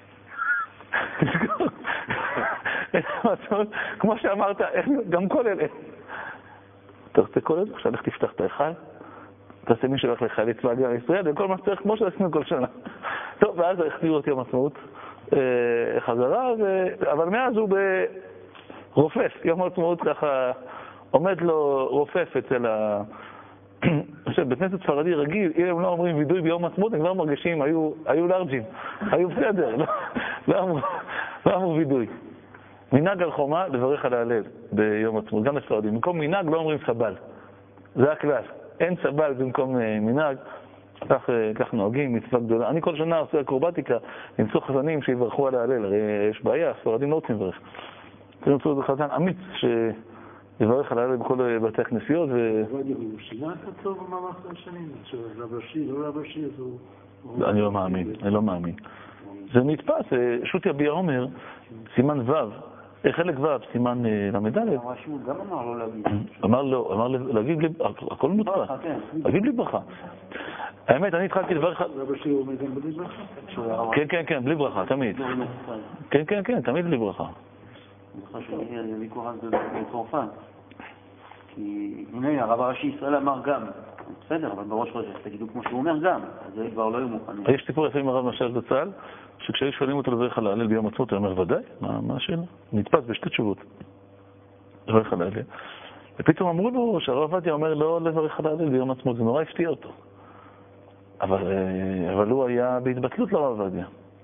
כמו שאמרת, גם כולל אין. אתה רוצה כולל? עכשיו לך תפתח את ההיכל, תעשה מי שהולך לחיילי צבא הגנה לישראל, וכל מה שצריך כמו שעשינו כל שנה. טוב, ואז החזירו את יום עצמאות חזרה, אבל מאז הוא ברופף, יום עצמאות ככה עומד לו רופף אצל ה... עכשיו, בכנסת ספרדי רגיל, אם הם לא אומרים וידוי ביום עצמאות, הם כבר מרגישים, היו, היו לארג'ים, היו בסדר, לא, לא, אמרו, לא אמרו וידוי. מנהג על חומה, לברך על ההלל ביום עצמאות, גם בספרדים. במקום מנהג לא אומרים סבל, זה הכלל. אין סבל במקום מנהג, כך, כך נוהגים, מצווה גדולה. אני כל שנה עושה אקרובטיקה, למצוא חזנים שיברכו על ההלל, הרי יש בעיה, הספרדים לא רוצים לברך. צריך למצוא איזה חזן אמיץ ש... לברך על ההלל בכל בתי הכנסיות ו... הוא שינה את הטוב במהלך השנים, רב ראשי, לא רב ראשי, אז הוא... אני לא מאמין, אני לא מאמין. זה נתפס, שו"ת יביע עומר, סימן ו', חלק ו', סימן למד. גם אמר לו להגיד. אמר לו, אמר להגיד לי, הכל מודפס, להגיד לי ברכה. האמת, אני התחלתי לברך... רב ראשי הוא אומר גם בלי ברכה? כן, כן, כן, בלי ברכה, תמיד. כן, כן, כן, תמיד בלי ברכה. אני חושב שאני ויכוח על זה בצרפת. כי הנה, הרב הראשי ישראל אמר גם. בסדר, אבל בראש חודש, תגידו כמו שהוא אומר גם. אז זה כבר לא יהיו מוכנים. יש סיפור יפה עם הרב משל זצ"ל, שכשהיו שואלים אותו לברך על ההלל ביום עצמאות, הוא אומר, ודאי, מה השאלה? נתפס בשתי תשובות. לברך על ההלל. ופתאום אמרו לו שהרב עובדיה אומר לא לברך על ההלל ביום עצמאות, זה נורא הפתיע אותו. אבל, אבל הוא היה בהתבטלות לרב עובדיה.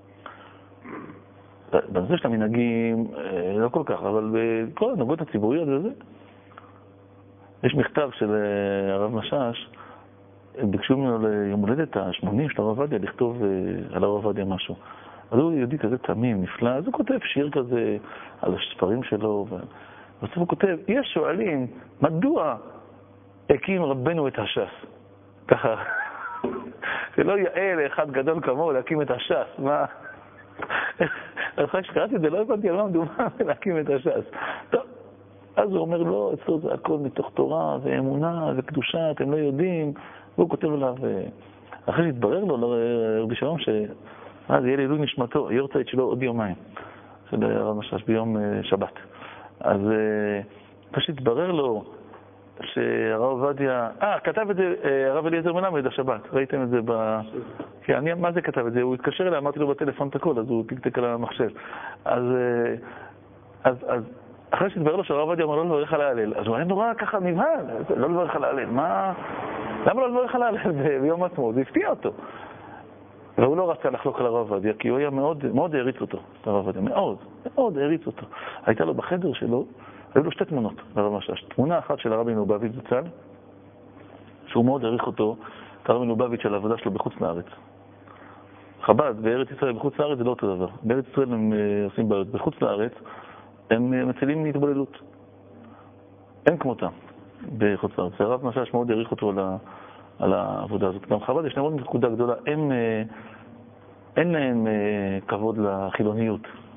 בנושא של המנהגים, לא כל כך, אבל בכל הנהגות הציבוריות וזה. יש מכתב של הרב משש, ביקשו ממנו ליום הולדת ה-שמונים של הרב עובדיה לכתוב על הרב עובדיה משהו. אז הוא יהודי כזה תמים, נפלא, אז הוא כותב שיר כזה על הספרים שלו, ובסוף הוא כותב, יש שואלים, מדוע הקים רבנו את הש"ס? ככה, שלא יאה לאחד גדול כמוהו להקים את הש"ס, מה? אחרי שקראתי את זה, לא הבנתי על מה מדובר להקים את הש"ס. טוב, אז הוא אומר, לא, אצלו זה הכל מתוך תורה ואמונה וקדושה, אתם לא יודעים, והוא כותב עליו, אחרי שהתברר לו, לרבי שלום, שאז יהיה לעילוי נשמתו, היורצייט שלו עוד יומיים, של הרב משש, ביום שבת. אז פשוט התברר לו שהרב עובדיה, אה, כתב את זה הרב אליעזר מלמד השבת, ראיתם את זה ב... כי אני, מה זה כתב את זה? הוא התקשר אליי, אמרתי לו בטלפון את הכל, אז הוא תקתק על המחשב. אז, אז, אז אחרי שהתברר לו שהרב עובדיה אמר לא לברך על ההלל, אז הוא היה נורא ככה נבהל, לא לברך על ההלל, מה... למה לא לברך על ההלל ביום עצמאות? זה הפתיע אותו. והוא לא רצה לחלוק על הרב עובדיה, כי הוא היה מאוד, מאוד העריץ אותו, הרב עובדיה, מאוד, מאוד העריץ אותו. הייתה לו בחדר שלו, היו לו שתי תמונות לרב משש. תמונה אחת של הרבי מלובביץ' זצ"ל, שהוא מאוד העריך אותו, את הרבי מלובביץ' של העבודה שלו בחוץ לארץ. חב"ד בארץ ישראל בחוץ לארץ זה לא אותו דבר. בארץ ישראל הם עושים בעיות. בחוץ לארץ הם מצילים מהתבוללות. אין כמותם בחוץ לארץ. הרב משש מאוד העריך אותו על, ה, על העבודה הזאת. גם חב"ד יש להם עוד נקודה גדולה. הם, אין להם כבוד לחילוניות.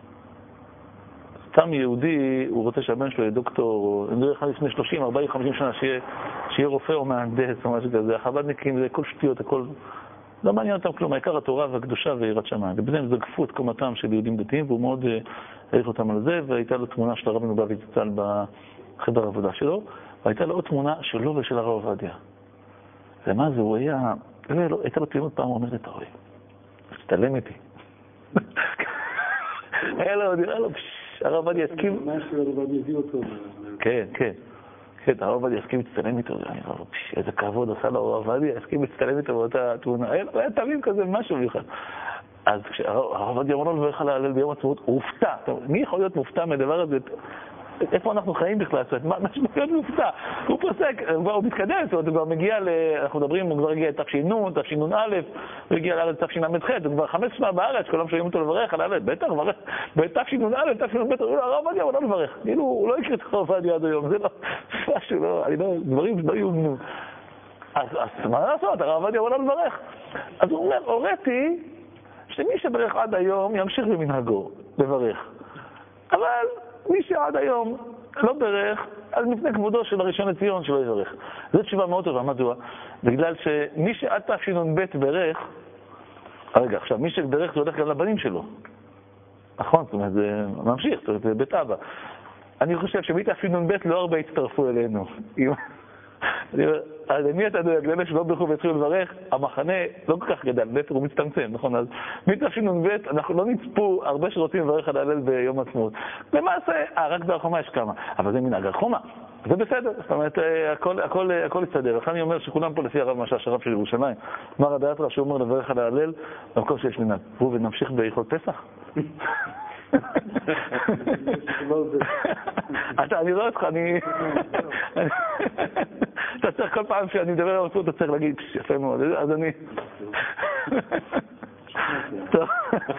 סתם יהודי, הוא רוצה שהבן שלו יהיה דוקטור, אני יודע לך לפני שלושים, ארבעים, חמישים שנה, שיהיה, שיהיה רופא או מהנדס או משהו כזה. החב"דניקים זה כל שטויות, הכל... לא מעניין אותם כלום, העיקר התורה והקדושה ויראת שמיים. ובזה הם זגפו את קומתם של יהודים דתיים, והוא מאוד העריך אותם על זה, והייתה לו תמונה של הרב מלובביץ' זצ"ל בחדר העבודה שלו, והייתה לו עוד תמונה שלו ושל הרב עובדיה. ומה זה, הוא היה... הייתה לו תמימות פעם, הוא אומר את הרב, תצטלם איתי. היה לו, נראה לו, הרב עובדיה הסכים... מה שהרב עובדיה הביא אותו? כן, כן. כן, הרב עובדיה הסכים להצטלם איתו, איזה כבוד עשה לו הרב עובדיה, הסכים להצטלם איתו באותה תמונה. היה תמיד כזה משהו מיוחד. אז כשהרב עובדיה אמר לו לברך על ההלל ביום עצמאות, הוא הופתע. מי יכול להיות מופתע מהדבר הזה? איפה אנחנו חיים בכלל? מה שמקיות מופתע? הוא פוסק, הוא מתקדם, זאת אומרת, הוא כבר מגיע ל... אנחנו מדברים, הוא כבר הגיע לתש"ן, תש"ן א', הוא הגיע לארץ תש"ח, הוא כבר חמש שנה בארץ, כולם שואלים אותו לברך, על א', בטח, בתש"ן א', תש"ן ב', הוא לא, הרב עובדיה, הוא לא לברך. כאילו, הוא לא יקריא את הרב עובדיה עד היום, זה לא, משהו, לא, אני לא, דברים לא יאומנו. אז מה לעשות? הרב עובדיה הוא לא לברך. אז הוא אומר, הוריתי שמי שברך עד היום ימשיך במנהגו לברך. אבל מי שעד היום לא ברך, אז מפני כבודו של הראשון לציון שלא יברך. זו תשובה מאוד טובה, מדוע? בגלל שמי שעד תש"ן ב' ברך, רגע, עכשיו, מי שברך זה הולך גם לבנים שלו. נכון, זאת אומרת, זה ממשיך, זאת אומרת, זה בית אבא. אני חושב שמתש"ן ב' לא הרבה הצטרפו אלינו. אז למי אתה דואג? לאלה שלא ברכו והתחילו לברך, המחנה לא כל כך גדל, נפר הוא מצטמצם, נכון? אז מתש"ן ב' אנחנו לא נצפו הרבה שרוצים לברך על ההלל ביום עצמאות. למעשה, אה, רק בהר חומה יש כמה, אבל זה מנהג הר חומה, זה בסדר, זאת אומרת, הכל, הכל, הכל יסתדר. לכן אני אומר שכולם פה לפי הרב משאש, הרב של ירושלים, מה רבי אתרא שהוא אומר לברך על ההלל, במקום שיש מנהג. והוא ונמשיך בהלכות פסח? אתה, אני רואה אותך, אני... אתה צריך כל פעם שאני מדבר על הרצאות, אתה צריך להגיד, יפה מאוד, אז אני... טוב,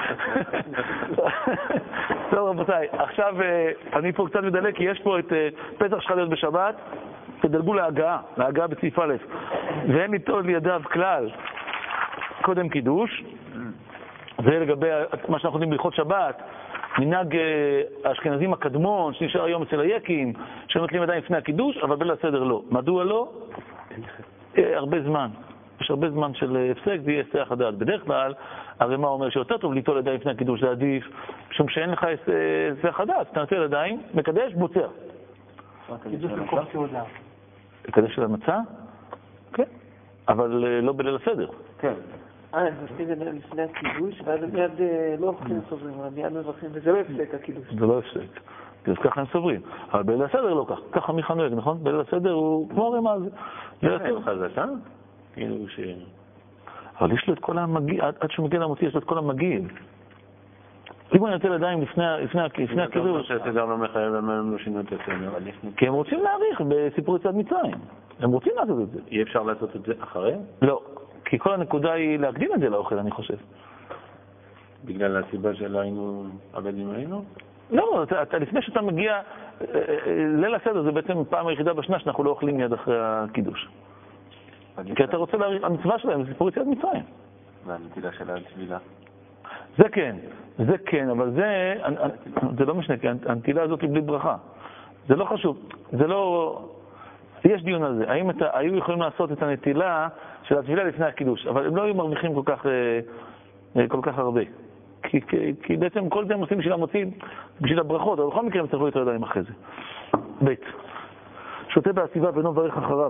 טוב רבותיי, עכשיו אני פה קצת מדלג, כי יש פה את פסח שלך להיות בשבת, תדלגו להגעה, להגעה בסעיף א', והם ניטול לידיו כלל, קודם קידוש, זה לגבי מה שאנחנו יודעים בהלכות שבת, מנהג האשכנזים הקדמון, שנשאר היום אצל היקים, שנוטלים ידיים לפני הקידוש, אבל בליל הסדר לא. מדוע לא? הרבה זמן. יש הרבה זמן של הפסק, זה יהיה היסח הדעת. בדרך כלל, הרמ"א אומר שיותר טוב ליטול ידיים לפני הקידוש, זה עדיף, משום שאין לך היסח הדעת. אתה נוטל ידיים, מקדש, בוצע. קידוש לקוף סעודה. מקדש של המצה? כן. אבל לא בליל הסדר. כן. אה, הם עושים את זה לפני הקידוש, ואז הם מיד לא אוכלים סוברים, אבל מיד מברכים, וזה לא הפסק הקידוש. זה לא הפסק. אז ככה הם סוברים. אבל בליל הסדר לא כך. ככה מיכה נוהג, נכון? בליל הסדר הוא כמו הרמ"א הזה. ליל הסדר חזקה? כאילו ש... אבל יש לו את כל המגיל, עד שהוא מגיע למוציא, יש לו את כל המגיל. אם אני נוטל ידיים לפני הקידוש... שהסדר לא מחייב, הם לא שינו את הסדר. כי הם רוצים להאריך בסיפור יציאת מצרים. הם רוצים לעשות את זה. אי אפשר לעשות את זה אחרי? לא. כי כל הנקודה היא להקדים את זה לאוכל, אני חושב. בגלל הסיבה של היינו, הבדים היינו? לא, אתה, אתה, לפני שאתה מגיע, ליל הסדר זה בעצם פעם היחידה בשנה שאנחנו לא אוכלים מיד אחרי הקידוש. כי אתה רוצה להאריך, המצווה שלהם זה סיפור יציאת מצרים. והנטילה של התפילה? זה כן, זה כן, אבל זה, זה לא משנה, כי הנטילה הזאת היא בלי ברכה. זה לא חשוב, זה לא... יש דיון על זה, האם אתה, היו יכולים לעשות את הנטילה של התפילה לפני הקידוש, אבל הם לא היו מרוויחים כל כך, כל כך הרבה. כי, כי, כי בעצם כל זה הם עושים בשביל המוצאים, בשביל הברכות, אבל בכל מקרה הם צריכו את הידיים אחרי זה. בית, שותה בהסיבה ואינו מברך אחריו.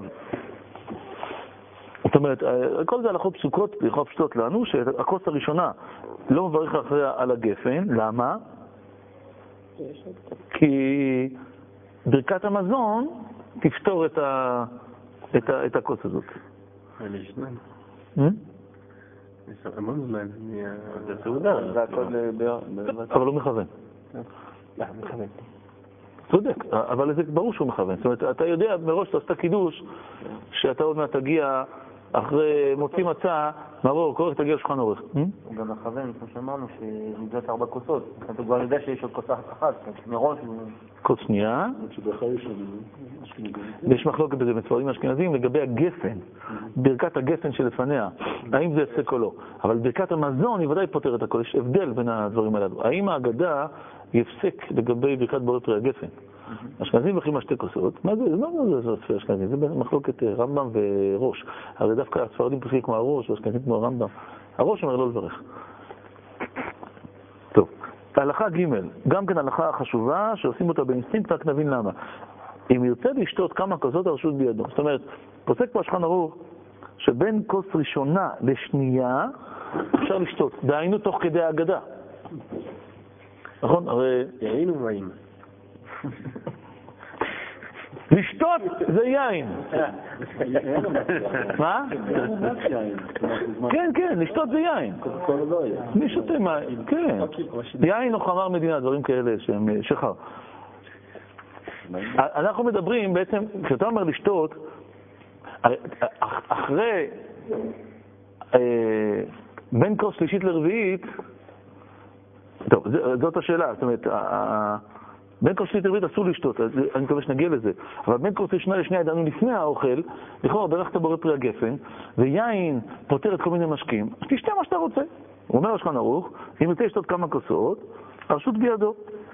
זאת אומרת, כל זה הלכות פסוקות, הלכות פשוטות לנו, שהכוס הראשונה לא מברך אחריה על הגפן, למה? כי ברכת המזון תפתור את ה... את ה... את הכוס הזאת. אני אשנן. Hmm? יש המון זמן. זה סעודה. זה הכל אבל הוא מכוון. לא, מכוון. צודק, אבל זה ברור שהוא מכוון. זאת אומרת, אתה יודע מראש שאתה עשתה קידוש, שאתה עוד מעט תגיע אחרי מוציא מצה, מעבור, קורא, תגיע לשולחן עורך. הוא גם מכוון, כמו שאמרנו, שנגזות ארבע כוסות. אתה כבר יודע שיש עוד כוסה אחת, מראש הוא... כוס שנייה. ויש מחלוקת בזה בספרים האשכנזים לגבי הגפן, ברכת הגפן שלפניה, האם זה הפסק או לא. אבל ברכת המזון היא ודאי פותרת הכל, יש הבדל בין הדברים הללו. האם ההגדה היא הפסק לגבי ברכת בורא פרי הגפן? אשכנזים מברכים על שתי כוסות, מה זה? לא זה ספר אשכנזים, זה מחלוקת רמב"ם וראש. הרי דווקא הספרדים פוסקים כמו הראש, ואשכנזים כמו הרמב"ם. הראש אומר לא לברך. טוב, ההלכה ג' גם כן הלכה חשובה שעושים אותה באינסטינקט, רק נבין למה. אם ירצה לשתות כמה כוסות הרשות בידו, זאת אומרת, פוסק פה השולחן ערוך שבין כוס ראשונה לשנייה אפשר לשתות, דהיינו תוך כדי ההגדה. נכון? הרי... יין ומים. לשתות זה יין. מה? כן, כן, לשתות זה יין. מי שותה מים? כן. יין או חמר מדינה, דברים כאלה שהם שחר. אנחנו מדברים בעצם, כשאתה אומר לשתות, אחרי, בין כוס שלישית לרביעית, טוב, זאת השאלה, זאת אומרת, בין כוס שלישית לרביעית אסור לשתות, אני מקווה שנגיע לזה, אבל בין כוס ראשונה לשנייה ידענו לפני האוכל, לכאורה ברכת בורא פרי הגפן, ויין פותר את כל מיני משקים, אז תשתה מה שאתה רוצה. הוא אומר השולחן ערוך, אם ירצה לשתות כמה כוסות, הרשות בידו.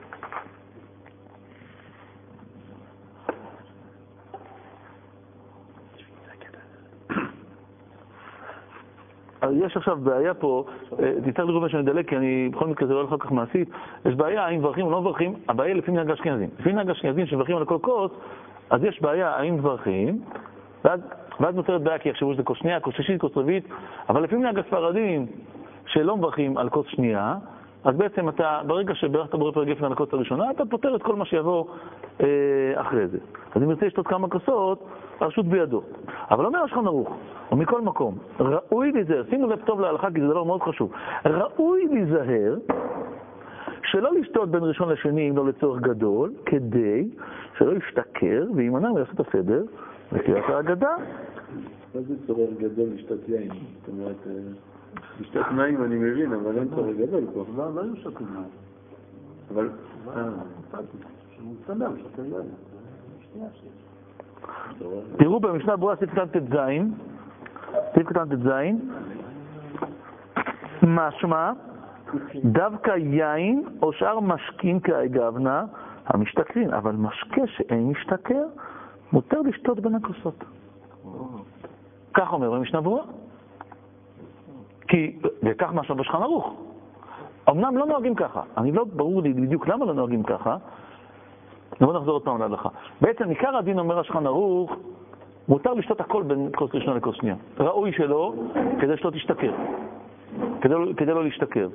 יש עכשיו בעיה פה, תצטרך לראות מה שאני מדלק, כי אני בכל מקרה זה לא הולך כל כך מעשית, יש בעיה האם מברכים או לא מברכים, הבעיה לפי מנהג האשכנזים. לפי מנהג האשכנזים שמברכים על כל כוס, אז יש בעיה האם מברכים, ואז, ואז נוצרת בעיה כי יחשבו שזה כוס שנייה, כוס שישית, כוס רביעית, אבל לפי מנהג הספרדים שלא מברכים על כוס שנייה, אז בעצם אתה, ברגע שברכת בורא פרי הגפן על הכוס הראשונה, אתה פותר את כל מה שיבוא אה, אחרי זה. אז אם ירצה לשתות כמה כוסות, הרשות בידו. אבל אומר השולחן ערוך, ומכל מקום, ראוי להיזהר, שימו לב טוב להלכה כי זה דבר מאוד חשוב, ראוי להיזהר שלא לשתות בין ראשון לשני אם לא לצורך גדול, כדי שלא ישתכר וימנע מלעשות הסדר וקריאת ההגדה. מה זה צורך גדול לשתות יין? זאת אומרת, לשתות מים אני מבין, אבל אין צורך גדול פה. לא, לא היו שתות מים. אבל... אה, שהוא סדר, שתות יין. שנייה שנייה. תראו במשנה ברורה סעיף קטן ט"ז, סעיף קטן ט"ז, משמע דווקא יין או שאר משקים כאגבנה המשתכרים, אבל משקה שאין משתכר מותר לשתות בין הכוסות. כך אומר במשנה ברורה. כי, וכך משהו בשולחן ערוך. אמנם לא נוהגים ככה, אני לא ברור לי בדיוק למה לא נוהגים ככה, בוא נחזור עוד פעם להלכה. בעצם עיקר הדין אומר השולחן ערוך, מותר לשתות הכל בין כוס ראשונה לכוס שנייה. ראוי שלא, כדי שלא תשתכר. כדי, כדי לא להשתכר.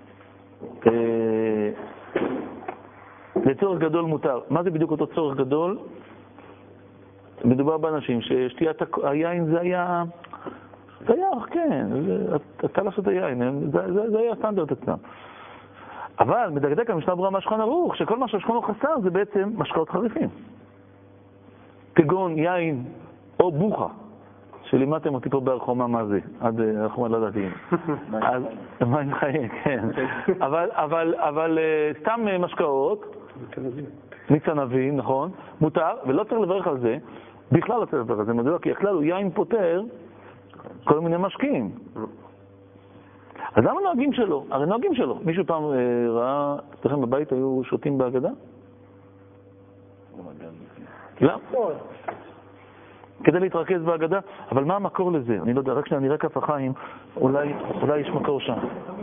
אה, לצורך גדול מותר. מה זה בדיוק אותו צורך גדול? מדובר באנשים ששתיית היין זה היה... זה היה, כן, אתה לעשות היין, זה, זה, זה היה סטנדרט אצלם. אבל מדקדק המשנה ברורה מהשולחן ערוך, שכל מה שהשולחן ערוך חסר זה בעצם משקאות חריפים. כגון יין או בוכה, שלימדתם אותי פה בהר חומה מה זה, עד הר חומה לא דעתי. אז, מים חיים, כן. אבל, אבל, אבל סתם משקאות, מיץ ענבים, נכון, מותר, ולא צריך לברך על זה, בכלל לא צריך לברך על זה, מדוע? כי הכלל הוא יין פותר כל מיני משקים. אז למה נוהגים שלו? הרי נוהגים שלו. מישהו פעם ראה, אצלכם בבית היו שותים בהגדה? לא. כדי להתרכז בהגדה? אבל מה המקור לזה? אני לא יודע, רק כשאני נראה כף החיים, אולי, אולי יש מקור שם.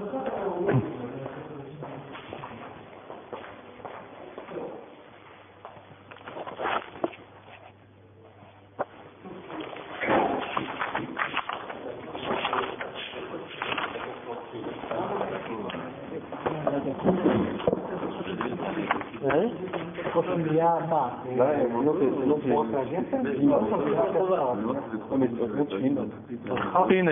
הנה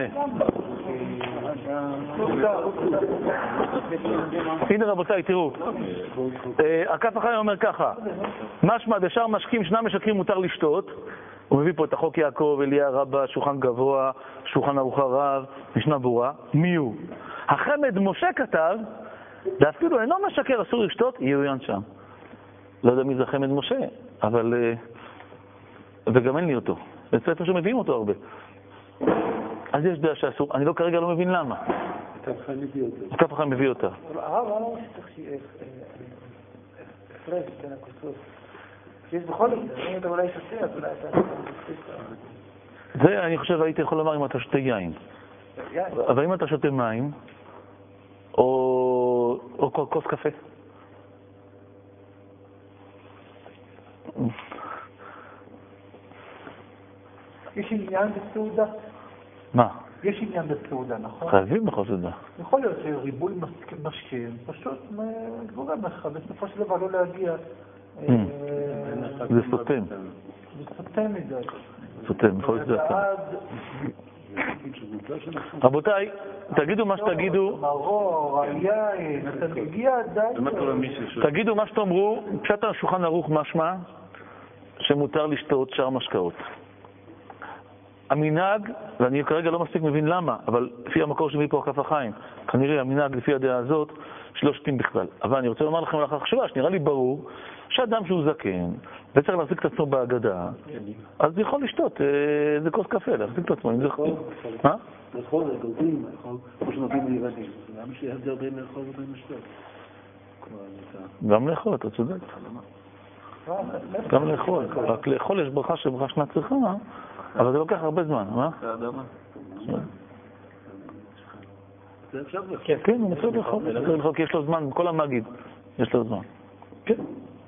הנה רבותיי, תראו, הכף החיים אומר ככה, משמע דשאר משקים שנם משקרים מותר לשתות. הוא מביא פה את החוק יעקב, אליה רבה, שולחן גבוה, שולחן ערוך הרב, משנה ברורה. מי הוא? החמד משה כתב, ואפילו אינו משקר אסור לשתות, יהוין שם. לא יודע מי זה חמד משה, אבל... וגם אין לי אותו. בספר שמביאים אותו הרבה. אז יש דעה שאסור. אני לא כרגע לא מבין למה. הכף החיים מביא אותה. הכף החיים מביא אותה. הרב, למה הוא שצריך שיהיה הפרש בין הכוסות? שיש בכל זאת, אם אתה אולי שותה, אז אולי אתה... זה אני חושב הייתי יכול לומר אם אתה שותה יין. אבל אם אתה שותה מים, או כוס קפה. יש עניין בסעודה? מה? יש עניין בסעודה, נכון? חייבים בכל סעודה. יכול להיות שריבוי משקים פשוט גורם לך בסופו של דבר לא להגיע. זה סותם. זה סותם מדי. סותם, יכול להיות זה סותם. רבותיי, תגידו מה שתגידו. מרור, היין, אתה מגיע עדיין. תגידו מה שתאמרו, פשט השולחן ערוך משמע, שמותר לשתות שאר משקאות. המנהג, ואני כרגע לא מספיק מבין למה, אבל לפי המקור שמביא פה כף החיים, כנראה המנהג לפי הדעה הזאת, שלא שותים בכלל. אבל אני רוצה לומר לכם לאחר חשובה, שנראה לי ברור, שאדם שהוא זקן, וצריך להחזיק את עצמו בהגדה, אז יכול לשתות איזה כוס קפה, להחזיק את עצמו. מה? לאכול, גורדים, כמו שנותנים לילדים. למה שיהיה הבדל בין לאכול ובין לשתות? גם לאכול, אתה צודק. גם לאכול. רק לאכול יש ברכה של ברכה שנת צריכה, אבל זה לוקח הרבה זמן, מה? זה האדמה. זה אפשר לאכול. כן, הוא מצא לאכול, כי יש לו זמן, כל המגיד, יש לו זמן. כן.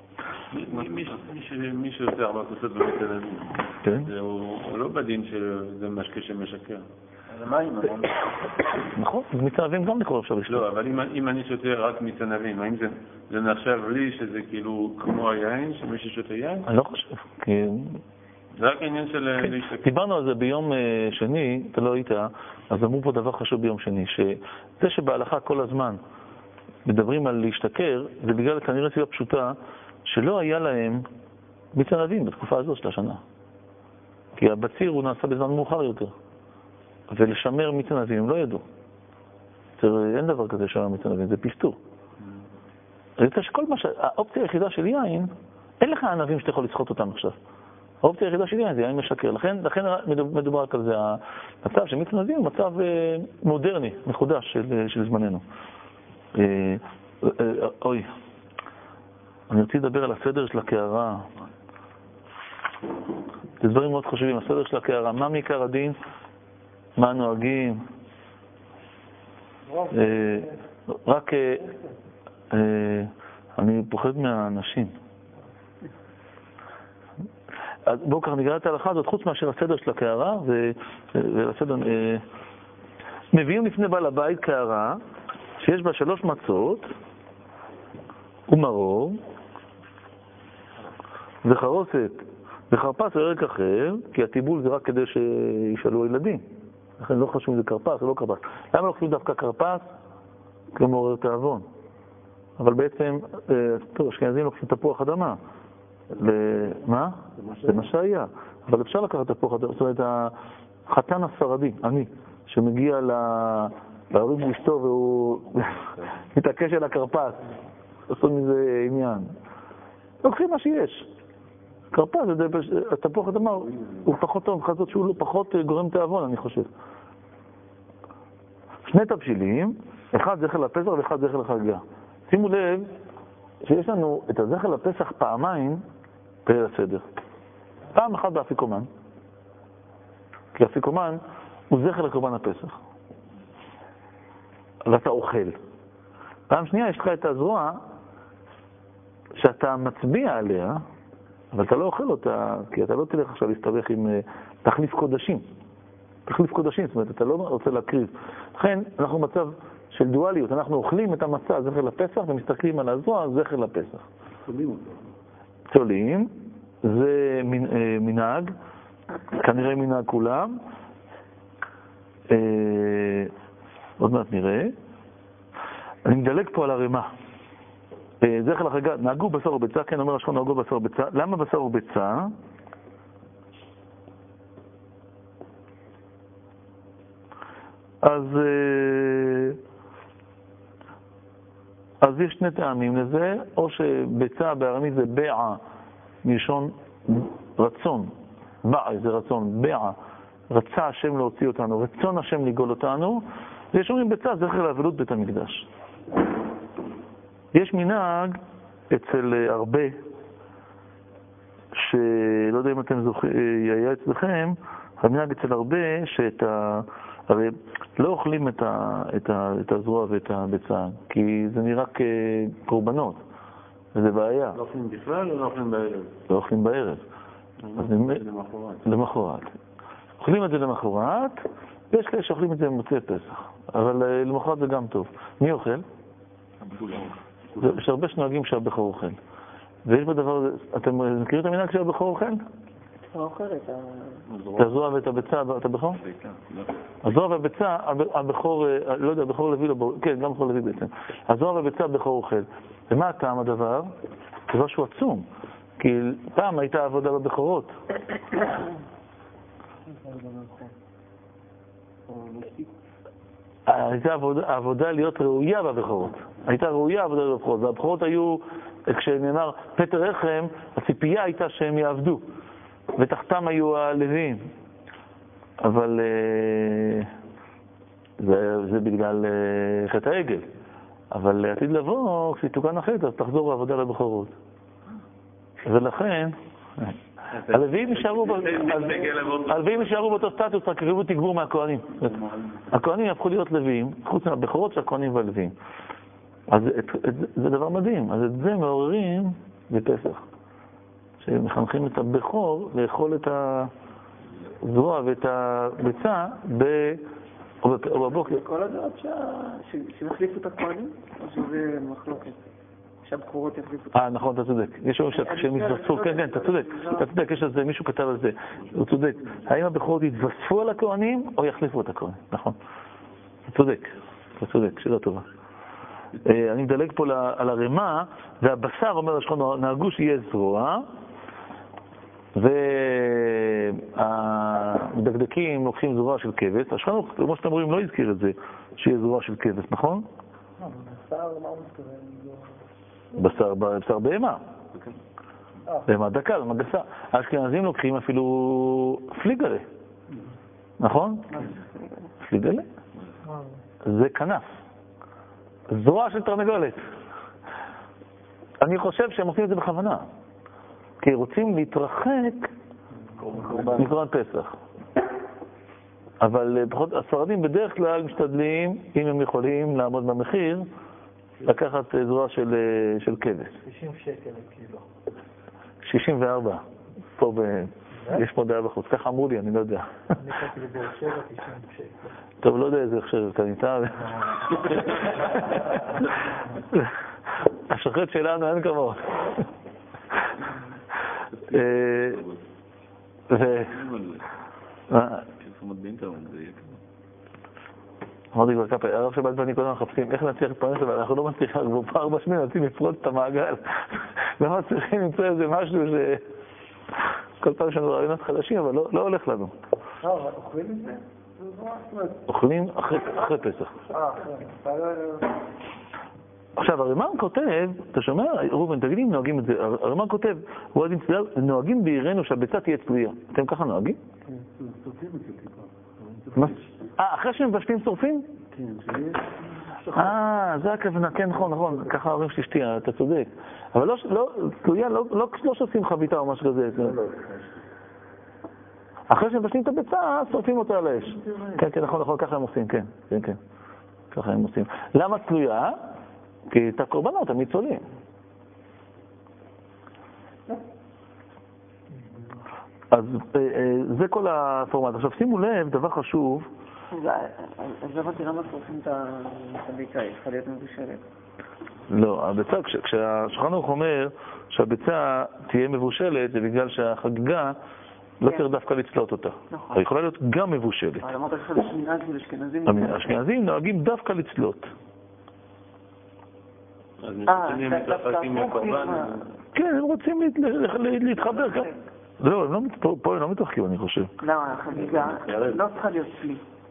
מי שעושה ארבע כוסות בבית כן. הנביא, הוא לא בדין שזה משקה שמשקר. נכון, מתענבים גם לקרוא אפשר לשתות. לא, אבל אם אני שותה רק מתענבים, האם זה נחשב לי שזה כאילו כמו היין, שמי ששותה יין? אני לא חושב, כי... זה רק עניין של להשתכר. דיברנו על זה ביום שני, אתה לא היית, אז אמרו פה דבר חשוב ביום שני, שזה שבהלכה כל הזמן מדברים על להשתכר, זה בגלל כנראה סיבה פשוטה, שלא היה להם מתענבים בתקופה הזאת של השנה. כי הבציר הוא נעשה בזמן מאוחר יותר. ולשמר מתענבים הם לא ידעו. אין דבר כזה לשמר מתענבים, זה פסטור. אני רוצה שכל מה ש... האופציה היחידה של יין, אין לך ענבים שאתה יכול לסחוט אותם עכשיו. האופציה היחידה של יין זה יין משקר. לכן, לכן מדובר רק על זה. המצב של מתענבים הוא מצב מודרני, מחודש של, של זמננו. אוי, אני רוצה לדבר על הסדר של הקערה. זה דברים מאוד חשובים, הסדר של הקערה. מה מעיקר הדין? מה נוהגים? רק אני פוחד מהאנשים. אז בואו ככה נגרע את ההלכה הזאת, חוץ מאשר הסדר של הקערה, והסדר... מביאים לפני בעל הבית קערה, שיש בה שלוש מצות, ומרור, וחרוסת, וחרפס וירק אחר, כי הטיבול זה רק כדי שישאלו הילדים. לכן לא חשוב אם זה קרפס או לא קרפס. למה לא חשוב דווקא קרפס? כי הוא מעורר תאבון. אבל בעצם, טוב, אשכנזים לוקחים תפוח אדמה. מה? זה מה שהיה. אבל אפשר לקחת תפוח אדמה. זאת אומרת, החתן הספרדי, אני, שמגיע להורים לאשתו והוא מתעקש על הקרפס. עשו מזה עניין. לוקחים מה שיש. קרפס, התפוח אדמה הוא פחות טוב, חזות שהוא לא פחות גורם תאבון, אני חושב. שני תבשילים, אחד זכר לפסח ואחד זכר לחגיגה. שימו לב שיש לנו את הזכר לפסח פעמיים בליל הסדר. פעם אחת באפיקומן, כי אפיקומן הוא זכר לקורבן הפסח. ואתה אוכל. פעם שנייה יש לך את הזרוע שאתה מצביע עליה, אבל אתה לא אוכל אותה, כי אתה לא תלך עכשיו להסתבך עם תחליף קודשים. תחליף קודשים, זאת אומרת, אתה לא רוצה להקריב. לכן, אנחנו במצב של דואליות, אנחנו אוכלים את המצה, זכר לפסח, ומסתכלים על הזרוע, זכר לפסח. צולים אותו. צולים, זה מנהג, כנראה מנהג כולם. עוד מעט נראה. אני מדלג פה על הרמה. זכר לחגיגה, נהגו בשר וביצה, כן, אומר השכון, נהגו בשר וביצה. למה בשר וביצה? אז, אז יש שני טעמים לזה, או שביצה בארמית זה בעה, מלשון רצון, בעה זה רצון, בעה, רצה השם להוציא אותנו, רצון השם לגאול אותנו, ויש אומרים ביצה, זכר לאבלות בית המקדש. יש מנהג אצל הרבה, שלא יודע אם אתם זוכרים, היה אצלכם, המנהג אצל הרבה, שאת ה... הרי לא אוכלים את, ה... את, ה... את הזרוע ואת הביצה, כי זה נראה כקורבנות, וזה בעיה. לא אוכלים בכלל או לא אוכלים בערב? לא אוכלים בערב. אז למחרת. למחרת. אוכלים את זה למחרת, ויש כאלה שאוכלים את זה במוצאי פסח, אבל למחרת זה גם טוב. מי אוכל? יש הרבה שנוהגים שהבכור אוכל. ויש בדבר הזה, אתם מכירים את המנהג שהבכור אוכל? הוא אוכל את ה... את הזרוע ואת הביצה, את הבכור? הזרוע והביצה, הבכור, לא יודע, הבכור לוי, כן, גם בכור לוי בעצם. הזרוע והביצה הבכור אוכל. ומה הטעם הדבר? דבר שהוא עצום. כי פעם הייתה עבודה בבכורות. הייתה עבודה, עבודה להיות ראויה בבכורות. הייתה ראויה עבודה בבכורות. והבכורות היו, כשנאמר פטר רחם, הציפייה הייתה שהם יעבדו. ותחתם היו הלוויים. אבל זה, זה בגלל חטא העגל. אבל לעתיד לבוא, כשתוקן החטא, אז תחזור העבודה לבכורות. ולכן, הלוויים נשארו באותו סטטוס, רק קיבלו תגבור מהכהנים. הכהנים הפכו להיות לוויים, חוץ מהבכורות של הכהנים והלוויים. אז זה דבר מדהים. אז את זה מעוררים בפסח. שמחנכים את הבכור לאכול את הזרוע ואת הביצה או בבוקר. כל הדעות שמחליפו את הכהנים? או שזה מחלוקת? שהבכורות יחליפו את הכהנים? אה, נכון, אתה צודק. יש לנו שהם יתווספו, כן, כן, אתה צודק. אתה צודק, יש על זה, מישהו כתב על זה. הוא צודק. האם הבכורות יתווספו על הכהנים או יחליפו את הכהנים? נכון. אתה צודק. אתה צודק, שאלה טובה. אני מדלג פה על הרמה, והבשר אומר לשכון, נהגו שיהיה זרוע, והמדקדקים לוקחים זרוע של כבש. השכון, כמו שאתם רואים, לא הזכיר את זה, שיהיה זרוע של כבש, נכון? לא, בשר, מה הוא מתכוון? בשר, בשר בהמה. בהמה דקה, בהמה גסה. האשכנזים לוקחים אפילו פליגלה, נכון? פליגלה? זה כנף. זרוע של תרנגולת. אני חושב שהם עושים את זה בכוונה. כי רוצים להתרחק מקורבן פסח. אבל הספרדים בדרך כלל משתדלים, אם הם יכולים לעמוד במחיר, לקחת זרוע של, של כבש. שישים שקל קילו. שישים וארבע. פה ב... יש פה דעה בחוץ. כך אמרו לי, אני לא יודע. אני קראתי לבאר שבע, תשעים שקל. טוב, לא יודע איזה עכשיו אתה ניתן. השוחט שלנו אין כמוהו. ו... אמרתי כבר כפה, הרב שבאת ואני קודם מחפשים איך נצליח את פרנס, אבל אנחנו לא מצליחים, כבר פעם ארבע שנים נצליחים לפרוץ את המעגל. לא מצליחים למצוא איזה משהו ש... כל פעם יש לנו רעיונות חדשים, אבל לא הולך לנו. אה, אבל אוכלים את זה? אוכלים אחרי פסח. אה, כן. עכשיו, הרמ"א כותב, אתה שומע? רובן, תגיד אם נוהגים את זה. הרמ"א כותב, הוא עד מצטער, נוהגים בעירנו שהביצה תהיה צלויה. אתם ככה נוהגים? כן, שורפים את זה טיפה. אה, אחרי שהם מבשלים שורפים? כן, שיש... אה, זה הכוונה, כן, נכון, נכון. ככה ההורים שלי שתייה, אתה צודק. אבל לא, צלויה, לא שעושים חביתה או משהו כזה. אחרי שהם מבשלים את הביצה, שורפים אותה על האש. כן, כן, נכון, נכון, ככה הם עושים, כן, כן, כן. ככה הם עושים. למה צלויה? כי את הקורבנות הם ניצולים. אז זה כל הפורמט. עכשיו שימו לב, דבר חשוב. אז למה תראה מה שורפים את הביצה? היא צריכה להיות מבושלת. לא, הביצה, כשהשולחן ערוך אומר שהביצה תהיה מבושלת, זה בגלל שהחגיגה לא צריך דווקא לצלות אותה. נכון. היא יכולה להיות גם מבושלת. אבל אמרת לך לשכנזים ולשכנזים... השכנזים נוהגים דווקא לצלות. אז משתנים את החלקים מהקורבן. כן, הם רוצים להתחבר כאן. לא, פה הם לא מתרחקים, אני חושב. לא, החגיגה לא צריכה להיות צלי.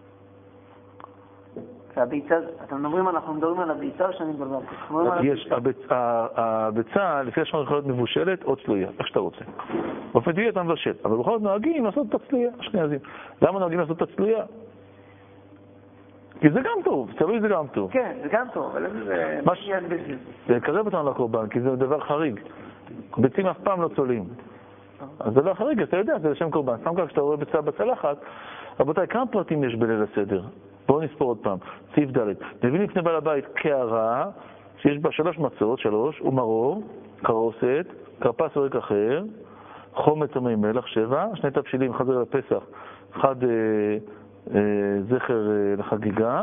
והביצה, אתם מדברים, אנחנו מדברים על הביצה או שאני מדבר? יש, הביצה, לפי השמונה יכולה להיות מבושלת או צלויה, איך שאתה רוצה. באופן טבעי אתה מבשל, אבל בכל זאת נוהגים לעשות את הצלויה, השכנזים. למה נוהגים לעשות את הצלויה? כי זה גם טוב, צלוי זה גם טוב. כן, זה גם טוב, אבל זה מעניין בזה. זה יקרב אותנו לקורבן, כי זה דבר חריג. ביצים אף פעם לא צולים. אז זה דבר חריג, אתה יודע, זה לשם קורבן. סתם כך כשאתה רואה ביצה בצלחת, רבותיי, כמה פרטים יש בליל הסדר? בואו נספור עוד פעם. סעיף ד' מביא לפני בעל הבית קערה, שיש בה שלוש מצות, שלוש, ומרור, קרוסת, כרפס עורק אחר, חומץ ומי מלח, שבע, שני תבשילים, אחד זה לפסח, אחד אה, אה, זכר אה, לחגיגה.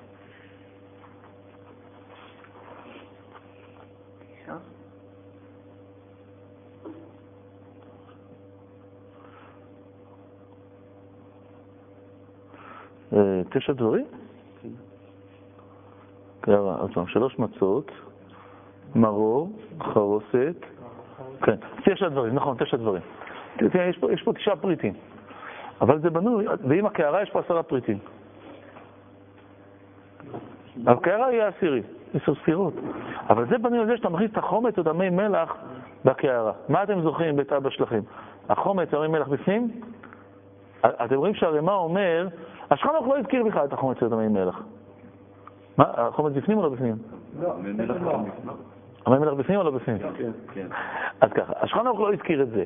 תשע דברים? כן. עוד פעם, שלוש מצות, מרור, חרוסת, כן, תשע דברים, נכון, תשע דברים. תראה, יש פה, יש פה תשעה פריטים. אבל זה בנוי, ועם הקערה יש פה עשרה פריטים. הקערה היא העשירי, עשר ספירות. אבל זה בנוי על זה שאתה מכניס את החומץ ואת המי מלח בקערה. מה אתם זוכרים בית אבא שלכם? החומץ, המי מלח בפנים? אתם רואים שהרמ"א אומר, השולחן לא הזכיר בכלל את החומץ ואת המי מלח. מה? החומץ בפנים או לא בפנים? לא, מלח לא. המי מלח בפנים או לא בפנים? כן, כן. אז ככה, השולחן לא הזכיר את זה.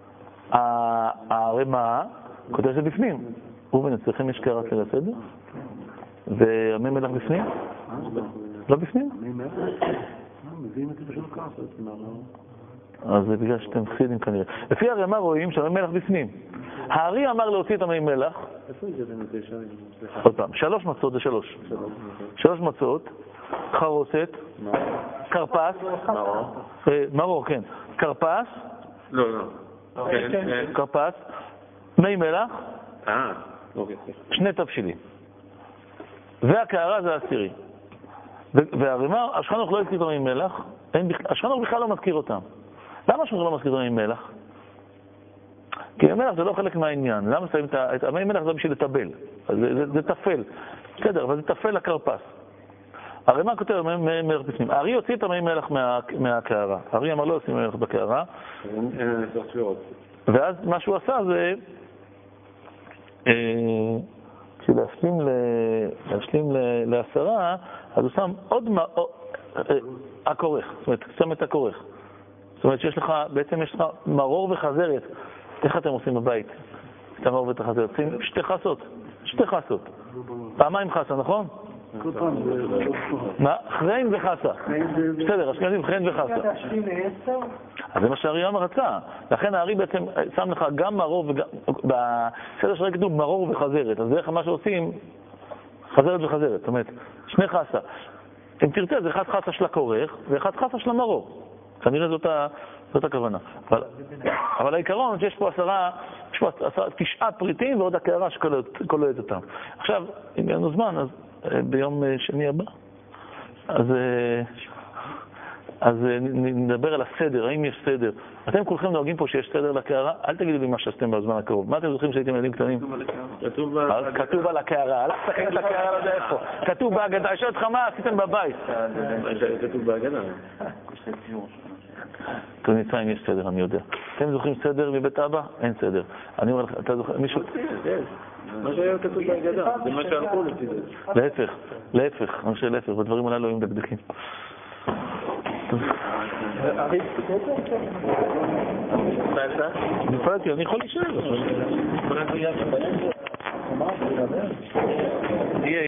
הרמ"א כותב שזה בפנים. ראובן, אצלכם יש קערה של הסדר? והמי מלח בפנים? לא בפנים? מי מלח? מביאים את זה בשביל ככה. אז זה בגלל שאתם חסידים כנראה. לפי הרמ"א רואים שהמי מלח בפנים. הארי אמר להוציא את המי מלח. איפה זה בין התשע? עוד פעם, שלוש מצות זה שלוש. שלוש מצות, חרוסת, קרפס, מרור, כן, קרפס, לא, לא. כן, כן. קרפס, מי מלח, אה, אוקיי. שני תבשילים. והקערה זה העשירי. והרמ"א, השולחן ערוך לא הזכיר את המי מלח, השולחן ערוך בכלל לא מזכיר אותם. למה השולחן ערוך לא מזכיר את המי מלח? כי המי מלח זה לא חלק מהעניין. למה שמים את המי מלח זה בשביל לטבל? זה תפל. בסדר, אבל זה תפל לקרפס. הרמ"א כותב מי מלח בפנים. הארי הוציא את המי מלח מהקערה. הארי אמר לא עושים מי מלח בקערה. אין עשר ספירות. ואז מה שהוא עשה זה, כשלהשלים להשלים לעשרה, אז הוא שם עוד הכורך. זאת אומרת, שם את הכורך. זאת אומרת שיש לך, בעצם יש לך מרור וחזרת. איך אתם עושים בבית? את המרור ואת החזרת. עושים שתי חסות. שתי חסות. פעמיים חסה, נכון? מה? חרין וחסה. בסדר, אשכנזים חרין וחסה. אז זה מה שהארי אמר רצה. לכן הארי בעצם שם לך גם מרור וגם... בסדר שרק כתוב מרור וחזרת. אז דרך מה שעושים, חזרת וחזרת. זאת אומרת, שני חסה. אם תרצה, זה אחד חסה של הכורך ואחד חסה של המרור. כנראה זאת, ה, זאת הכוונה. אבל, אבל העיקרון שיש פה עשרה, יש פה עשרה, תשעה פריטים ועוד הקערה שכוללת אותם. עכשיו, אם יהיה לנו זמן, אז ביום שני הבא, אז, אז נדבר על הסדר, האם יש סדר. אתם כולכם נוהגים פה שיש סדר לקערה? אל תגידו לי מה שעשיתם בזמן הקרוב. מה אתם זוכרים שהייתם ילדים קטנים? כתוב על הקערה. הלך תקן את הקערה, לא יודע איפה. כתוב בהגדה. יש אותך מה עשיתם בבית? כתוב בהגדה. במצרים יש סדר, אני יודע. אתם זוכרים סדר מבית אבא? אין סדר. אני אומר לך, אתה זוכר, מישהו... מה שהיה כתוב בהגדה, זה מה שהלכו לפי זה. להפך, להפך, אני חושב להפך, בדברים הללו היו מדקדקים. נפלתי, אני יכול להישאר. יהיה,